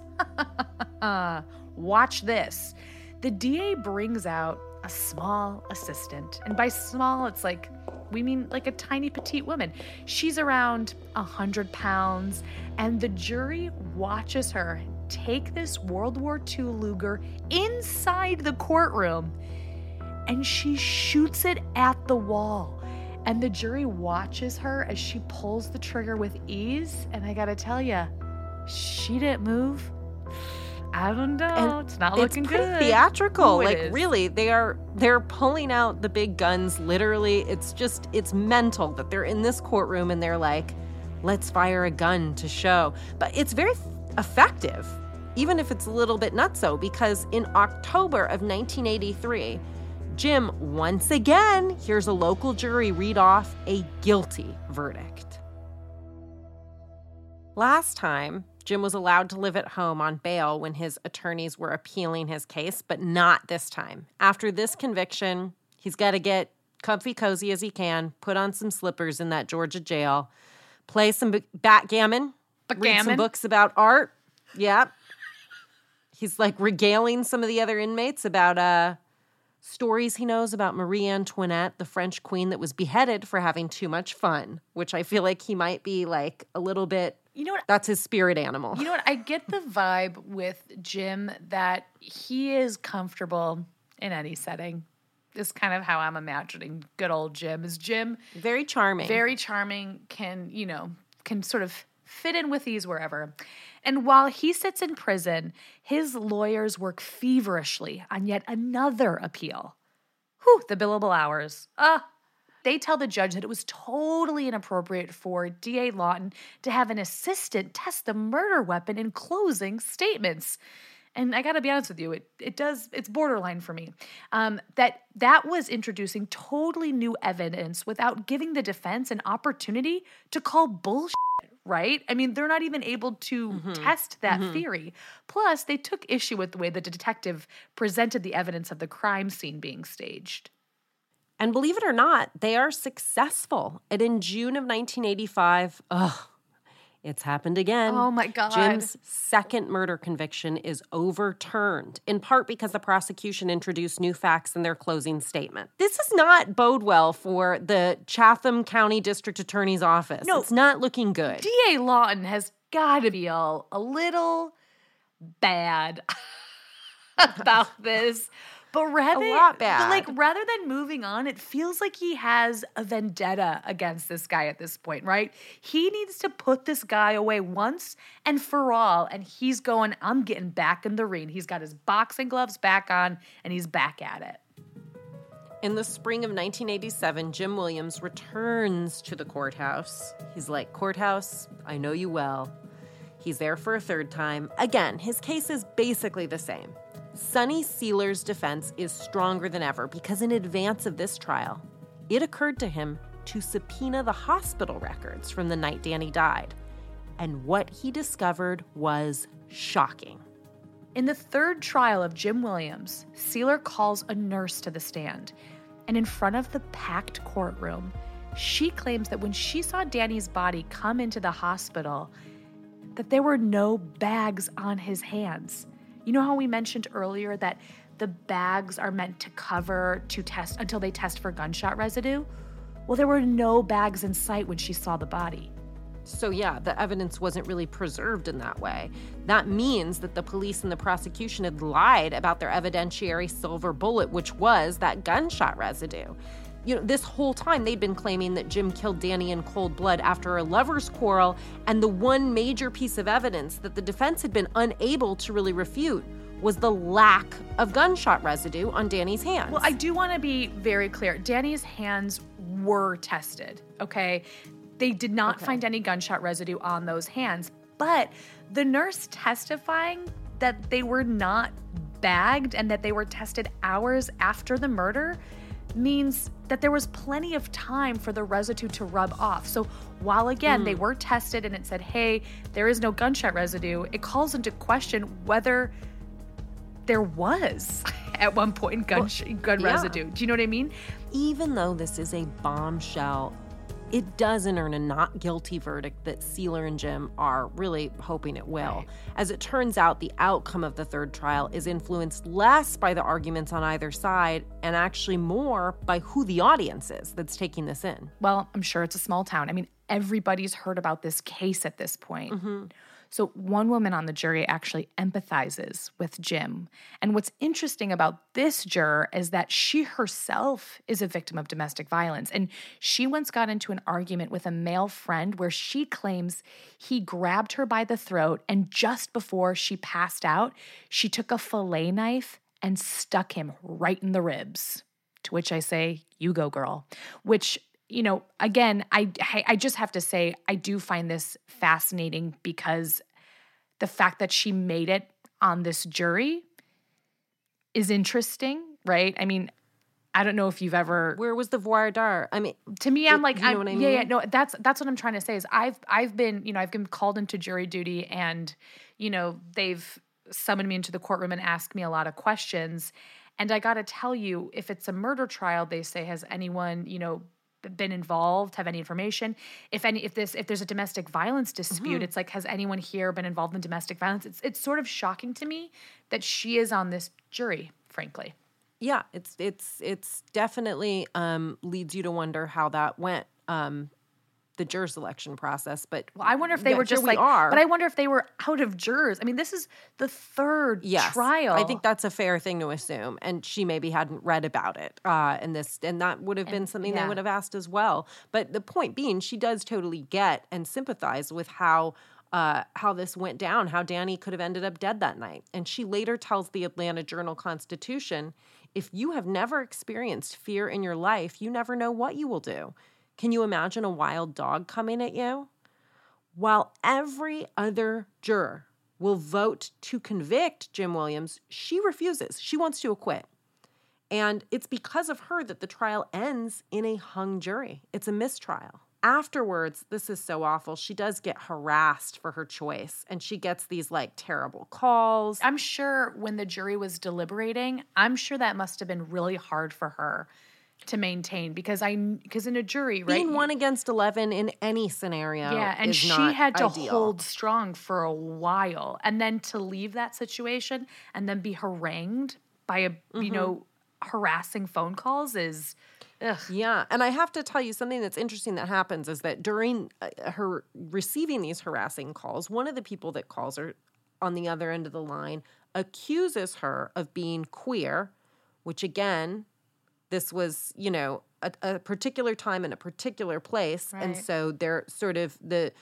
Watch this. The DA brings out a small assistant. And by small, it's we mean a tiny petite woman. She's around 100 pounds, and the jury watches her take this World War II Luger inside the courtroom, and she shoots it at the wall. And the jury watches her as she pulls the trigger with ease, and I gotta tell you, she didn't move. I don't know. And it's not looking good. It's pretty theatrical. Ooh, really, they're pulling out the big guns. Literally, it's mental that they're in this courtroom and they're like, let's fire a gun to show. But it's very effective, even if it's a little bit nutso, because in October of 1983, Jim once again hears a local jury read off a guilty verdict. Last time, Jim was allowed to live at home on bail when his attorneys were appealing his case, but not this time. After this conviction, he's got to get comfy cozy as he can, put on some slippers in that Georgia jail, play some backgammon, read some books about art. Yep. He's regaling some of the other inmates about stories he knows about Marie Antoinette, the French queen that was beheaded for having too much fun, which I feel like he might be a little bit. You know what? That's his spirit animal. You know what? I get the vibe with Jim that he is comfortable in any setting. Is kind of how I'm imagining good old Jim. Is Jim very charming? Very charming. Can sort of fit in with ease wherever. And while he sits in prison, his lawyers work feverishly on yet another appeal. Whew, the billable hours. They tell the judge that it was totally inappropriate for D.A. Lawton to have an assistant test the murder weapon in closing statements. And I got to be honest with you, it's borderline for me. That was introducing totally new evidence without giving the defense an opportunity to call bullshit, right? I mean, they're not even able to test that theory. Plus, they took issue with the way the detective presented the evidence of the crime scene being staged. And believe it or not, they are successful. And in June of 1985, it's happened again. Oh, my God. Jim's second murder conviction is overturned, in part because the prosecution introduced new facts in their closing statement. This does not bode well for the Chatham County District Attorney's Office. No, it's not looking good. D.A. Lawton has got to be a little bad about this. But rather than moving on, it feels like he has a vendetta against this guy at this point, right? He needs to put this guy away once and for all, and he's going, I'm getting back in the ring. He's got his boxing gloves back on, and he's back at it. In the spring of 1987, Jim Williams returns to the courthouse. He's like, "Courthouse, I know you well." He's there for a third time. Again, his case is basically the same. Sonny Sealer's defense is stronger than ever because in advance of this trial, it occurred to him to subpoena the hospital records from the night Danny died. And what he discovered was shocking. In the third trial of Jim Williams, Seiler calls a nurse to the stand. And in front of the packed courtroom, she claims that when she saw Danny's body come into the hospital, that there were no bags on his hands. You know how we mentioned earlier that the bags are meant to cover to test until they test for gunshot residue? Well, there were no bags in sight when she saw the body. So yeah, the evidence wasn't really preserved in that way. That means that the police and the prosecution had lied about their evidentiary silver bullet, which was that gunshot residue. You know, this whole time they'd been claiming that Jim killed Danny in cold blood after a lover's quarrel, and the one major piece of evidence that the defense had been unable to really refute was the lack of gunshot residue on Danny's hands. Well, I do want to be very clear. Danny's hands were tested, okay? They did not find any gunshot residue on those hands, but the nurse testifying that they were not bagged and that they were tested hours after the murder means that there was plenty of time for the residue to rub off. So while, again, they were tested and it said, hey, there is no gunshot residue, it calls into question whether there was at one point gun residue. Do you know what I mean? Even though this is a bombshell, it doesn't earn a not guilty verdict that Seiler and Jim are really hoping it will. Right. As it turns out, the outcome of the third trial is influenced less by the arguments on either side and actually more by who the audience is that's taking this in. Well, I'm sure it's a small town. I mean, everybody's heard about this case at this point. So one woman on the jury actually empathizes with Jim. And what's interesting about this juror is that she herself is a victim of domestic violence. And she once got into an argument with a male friend where she claims he grabbed her by the throat, and just before she passed out, she took a fillet knife and stuck him right in the ribs. To which I say, you go, girl. Which, you know, again, I just have to say, I do find this fascinating because the fact that she made it on this jury is interesting, right? I mean, I don't know if you've ever. Where was the voir dire? I mean, to me, I'm like, you know what I mean? Yeah, no, that's what I'm trying to say is I've been called into jury duty, and they've summoned me into the courtroom and asked me a lot of questions, and I got to tell you, if it's a murder trial, they say, has anyone been involved, have any information? If there's a domestic violence dispute, it's like, has anyone here been involved in domestic violence? It's sort of shocking to me that she is on this jury, frankly. Yeah, it's definitely leads you to wonder how that went, the juror selection process. But I wonder if they were just but I wonder if they were out of jurors. I mean, this is the third trial. I think that's a fair thing to assume. And she maybe hadn't read about it, and that would have been something they would have asked as well. But the point being, she does totally get and sympathize with how this went down, how Danny could have ended up dead that night. And she later tells the Atlanta Journal-Constitution, if you have never experienced fear in your life, you never know what you will do. Can you imagine a wild dog coming at you? While every other juror will vote to convict Jim Williams, she refuses. She wants to acquit. And it's because of her that the trial ends in a hung jury. It's a mistrial. Afterwards, this is so awful, she does get harassed for her choice, and she gets these terrible calls. I'm sure when the jury was deliberating, I'm sure that must have been really hard for her to maintain because in a jury, right? Being 1 against 11 in any scenario, and she not had to ideal. hold strong for a while, and then to leave that situation and then be harangued by harassing phone calls is. Ugh. Yeah, and I have to tell you something that's interesting that happens is that during her receiving these harassing calls, one of the people that calls her on the other end of the line accuses her of being queer, which again, this was, a particular time in a particular place, right. And so they're sort of the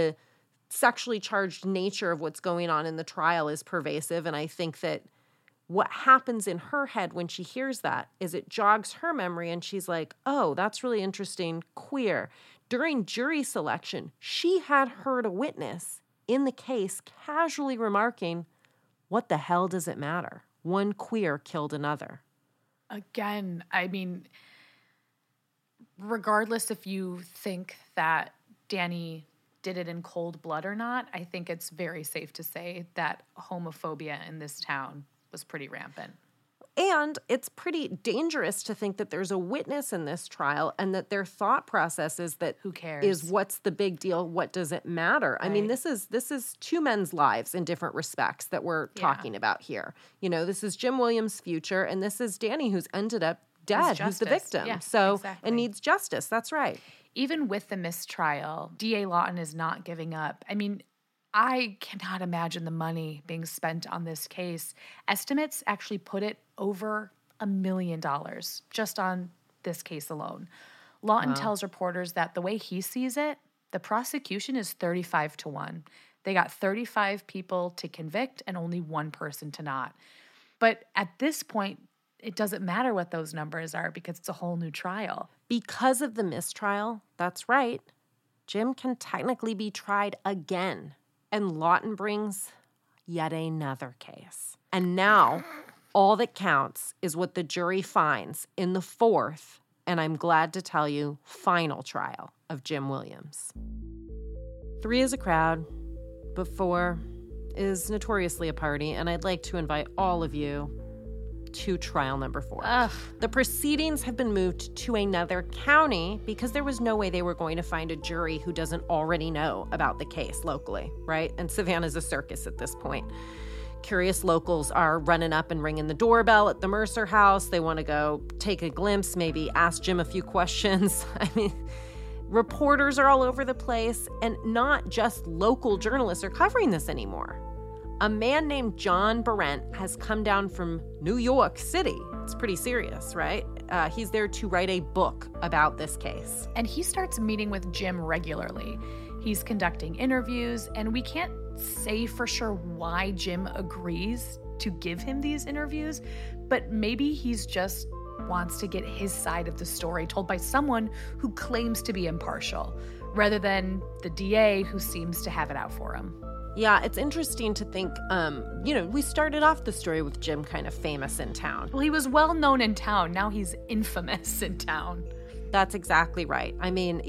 sexually charged nature of what's going on in the trial is pervasive, and I think that what happens in her head when she hears that is it jogs her memory and she's like, oh, that's really interesting, queer. During jury selection, she had heard a witness in the case casually remarking, what the hell does it matter? One queer killed another. Again, I mean, regardless if you think that Danny did it in cold blood or not, I think it's very safe to say that homophobia in this town was pretty rampant. And it's pretty dangerous to think that there's a witness in this trial and that their thought process is that who cares? Is what's the big deal? What does it matter? Right. I mean, this is two men's lives in different respects that we're talking about here. You know, this is Jim Williams' future, and this is Danny, who's ended up dead, who's the victim. Yeah, so exactly. And needs justice. That's right. Even with the mistrial, D.A. Lawton is not giving up. I mean, I cannot imagine the money being spent on this case. Estimates actually put it over $1 million just on this case alone. Lawton tells reporters that the way he sees it, the prosecution is 35-1. They got 35 people to convict and only one person to not. But at this point, it doesn't matter what those numbers are because it's a whole new trial. Because of the mistrial, that's right, Jim can technically be tried again. And Lawton brings yet another case. And now, all that counts is what the jury finds in the fourth, and I'm glad to tell you, final trial of Jim Williams. 3 is a crowd, but 4 is notoriously a party, and I'd like to invite all of you to trial number 4. The proceedings have been moved to another county because there was no way they were going to find a jury who doesn't already know about the case locally, right? And Savannah's a circus at this point. Curious locals are running up and ringing the doorbell at the Mercer house. They want to go take a glimpse, maybe ask Jim a few questions. I mean, reporters are all over the place, and not just local journalists are covering this anymore. A man named John Berendt has come down from New York City. It's pretty serious, right? He's there to write a book about this case. And he starts meeting with Jim regularly. He's conducting interviews, and we can't say for sure why Jim agrees to give him these interviews, but maybe he's just wants to get his side of the story told by someone who claims to be impartial, rather than the DA who seems to have it out for him. Yeah, it's interesting to think, we started off the story with Jim kind of famous in town. Well, he was well known in town. Now he's infamous in town. That's exactly right. I mean,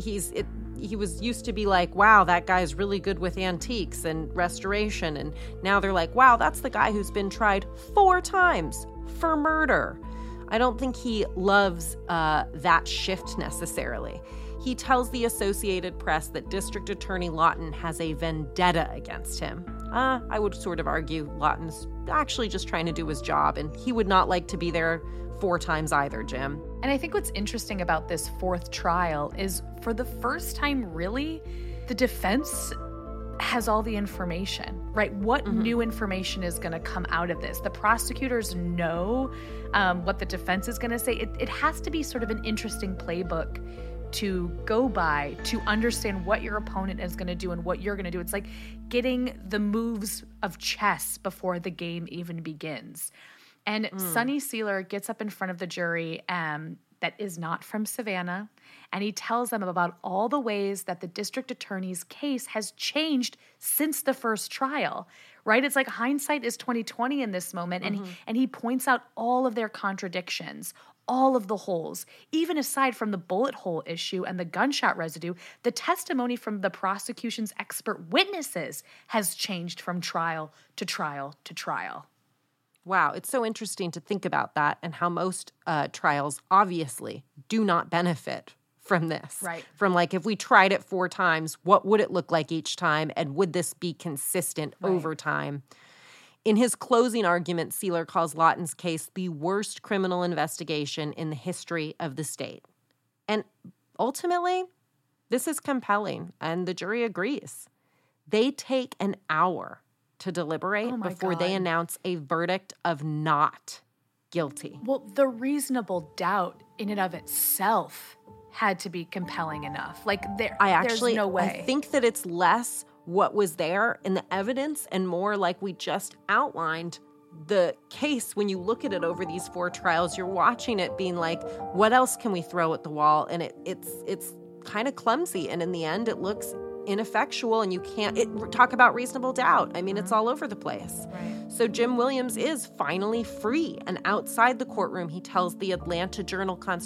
he was used to be like, wow, that guy's really good with antiques and restoration. And now they're like, wow, that's the guy who's been tried 4 times for murder. I don't think he loves that shift necessarily. He tells the Associated Press that District Attorney Lawton has a vendetta against him. I would sort of argue Lawton's actually just trying to do his job, and he would not like to be there 4 times either, Jim. And I think what's interesting about this 4th trial is, for the first time, really, the defense has all the information, right? What new information is going to come out of this? The prosecutors know what the defense is going to say. It has to be sort of an interesting playbook to go by, to understand what your opponent is going to do and what you're going to do. It's like getting the moves of chess before the game even begins. And Sonny Sealer gets up in front of the jury that is not from Savannah, and he tells them about all the ways that the district attorney's case has changed since the first trial, right? It's like hindsight is 20/20 in this moment, and he points out all of their contradictions, all of the holes. Even aside from the bullet hole issue and the gunshot residue, the testimony from the prosecution's expert witnesses has changed from trial to trial to trial. Wow, it's so interesting to think about that and how most trials obviously do not benefit from this. Right. From like, if we tried it 4 times, what would it look like each time? And would this be consistent over time? In his closing argument, Sealer calls Lawton's case the worst criminal investigation in the history of the state. And ultimately, this is compelling, and the jury agrees. They take an hour to deliberate before they announce a verdict of not guilty. Well, the reasonable doubt in and of itself had to be compelling enough. Like, there's no way. I think that it's less what was there in the evidence and more like we just outlined the case. When you look at it over these 4 trials, you're watching it being like, what else can we throw at the wall? And it's kind of clumsy. And in the end, it looks ineffectual, and you can't talk about reasonable doubt. I mean, it's all over the place. Right. So Jim Williams is finally free. And outside the courtroom, he tells the Atlanta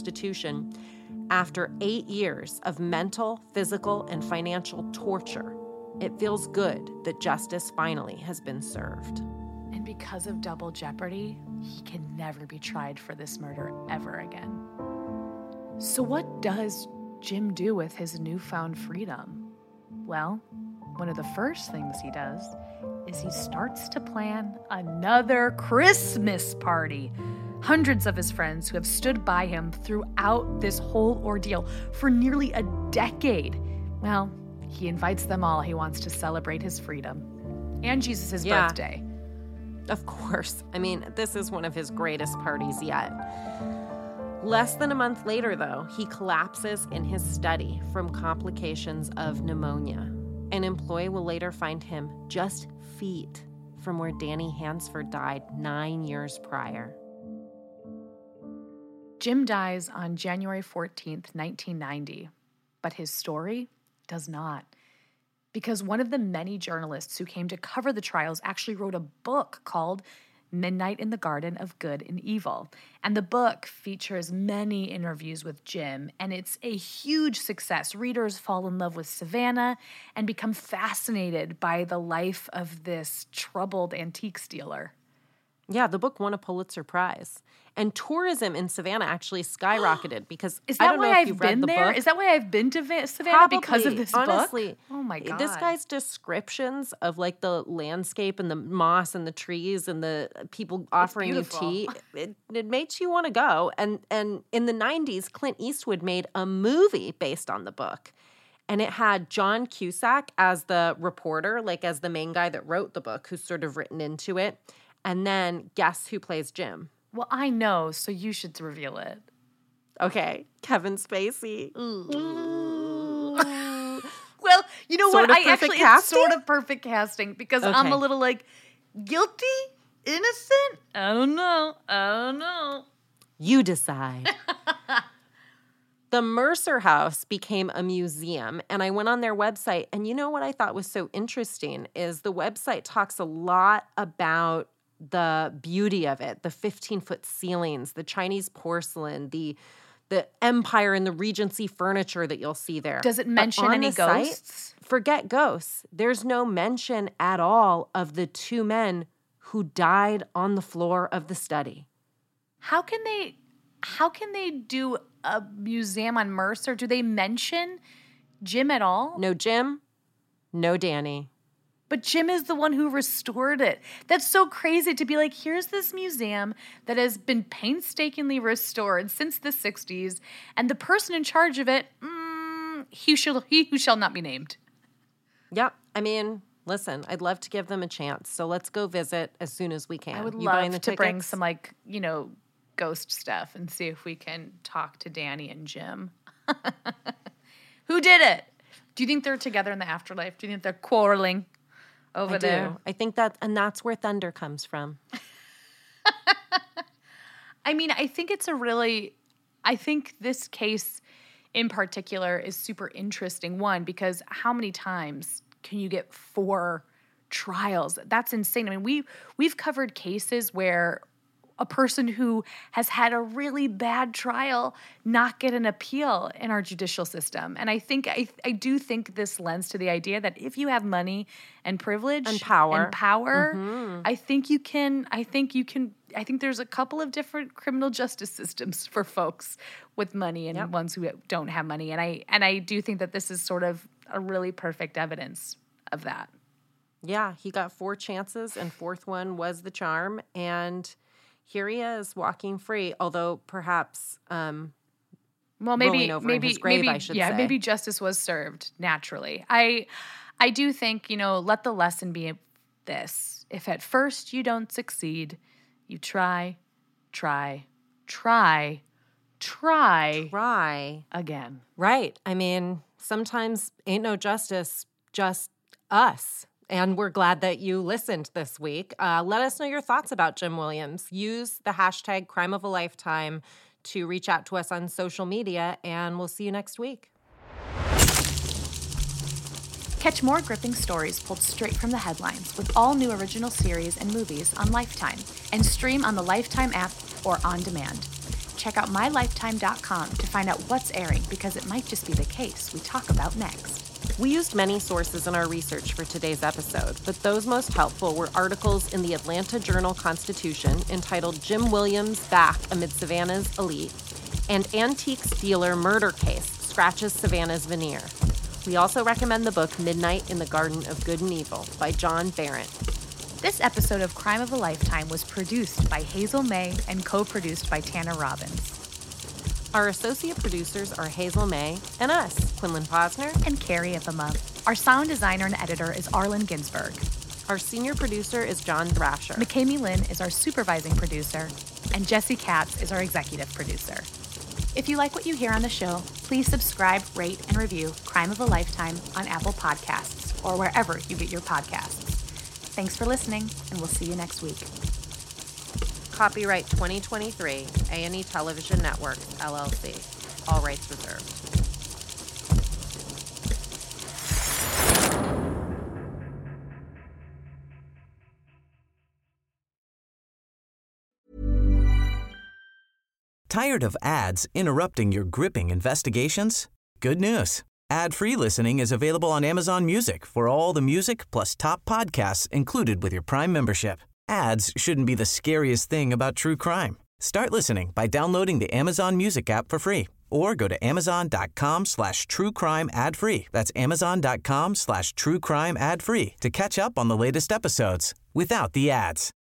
Journal-Constitution, after 8 years of mental, physical, and financial torture, It feels good that justice finally has been served. And because of double jeopardy, he can never be tried for this murder ever again. So what does Jim do with his newfound freedom? Well, one of the first things he does is he starts to plan another Christmas party. Hundreds of his friends who have stood by him throughout this whole ordeal for nearly a decade. Well, he invites them all. He wants to celebrate his freedom and Jesus' birthday. Of course. I mean, this is one of his greatest parties yet. Less than a month later, though, he collapses in his study from complications of pneumonia. An employee will later find him just feet from where Danny Hansford died 9 years prior. Jim dies on January 14th, 1990, but his story does not. Because one of the many journalists who came to cover the trials actually wrote a book called Midnight in the Garden of Good and Evil. And the book features many interviews with Jim, and it's a huge success. Readers fall in love with Savannah and become fascinated by the life of this troubled antiques dealer. Yeah, the book won a Pulitzer Prize. And tourism in Savannah actually skyrocketed because Is I that don't know why if you've I've read been the there? book. Is that why I've been to Savannah? Probably, because of this honestly, book? Oh my God. This guy's descriptions of like the landscape and the moss and the trees and the people offering you tea, it makes you want to go. And in the 90s, Clint Eastwood made a movie based on the book. And it had John Cusack as the reporter, like as the main guy that wrote the book, who's sort of written into it. And then guess who plays Jim? Well, I know, so you should reveal it. Okay, Kevin Spacey. Well, you know Sort what? of perfect casting? It's sort of perfect casting because I'm a little like, guilty? Innocent? I don't know. You decide. The Mercer House became a museum, and I went on their website, and you know what I thought was so interesting is the website talks a lot about the beauty of it, the 15-foot ceilings, the Chinese porcelain, the Empire and the Regency furniture that you'll see there. Does it mention any ghosts? Forget ghosts. There's no mention at all of the two men who died on the floor of the study. How can they do a museum on Mercer? Do they mention Jim at all? No Jim, no Danny. But Jim is the one who restored it. That's so crazy to be like, here's this museum that has been painstakingly restored since the 60s, and the person in charge of it, he who shall not be named. Yep. I mean, listen, I'd love to give them a chance. So let's go visit as soon as we can. I would You buying the love to bring tickets? some, ghost stuff and see if we can talk to Danny and Jim. Who did it? Do you think they're together in the afterlife? Do you think they're quarreling over there? do. I think that's where thunder comes from. I mean, I think this case in particular is super interesting. One, because how many times can you get 4 trials? That's insane. I mean, we've covered cases where a person who has had a really bad trial not get an appeal in our judicial system. And I think I do think this lends to the idea that if you have money and privilege And power. I think there's a couple of different criminal justice systems for folks with money and ones who don't have money. And I do think that this is sort of a really perfect evidence of that. Yeah, he got 4 chances, and 4th one was the charm. And here he is walking free, although perhaps rolling over in his grave, I should say. Maybe justice was served naturally. I do think, let the lesson be this. If at first you don't succeed, you try again. Right. I mean, sometimes ain't no justice, just us. And we're glad that you listened this week. Let us know your thoughts about Jim Williams. Use the hashtag Crime of a Lifetime to reach out to us on social media, and we'll see you next week. Catch more gripping stories pulled straight from the headlines with all new original series and movies on Lifetime, and stream on the Lifetime app or on demand. Check out mylifetime.com to find out what's airing, because it might just be the case we talk about next. We used many sources in our research for today's episode, but those most helpful were articles in the Atlanta Journal-Constitution entitled Jim Williams Back Amid Savannah's Elite and Antiques Dealer Murder Case Scratches Savannah's Veneer. We also recommend the book Midnight in the Garden of Good and Evil by John Berendt. This episode of Crime of a Lifetime was produced by Hazel May and co-produced by Tanner Robbins. Our associate producers are Hazel May and us, Quinlan Posner and Carrie Ipama. Our sound designer and editor is Arlen Ginsberg. Our senior producer is John Thrasher. McKamey Lynn is our supervising producer, and Jesse Katz is our executive producer. If you like what you hear on the show, please subscribe, rate, and review Crime of a Lifetime on Apple Podcasts or wherever you get your podcasts. Thanks for listening, and we'll see you next week. Copyright 2023, A&E Television Network, LLC. All rights reserved. Tired of ads interrupting your gripping investigations? Good news. Ad-free listening is available on Amazon Music for all the music plus top podcasts included with your Prime membership. Ads shouldn't be the scariest thing about true crime. Start listening by downloading the Amazon Music app for free or go to amazon.com/truecrime ad-free. That's amazon.com/truecrime ad-free to catch up on the latest episodes without the ads.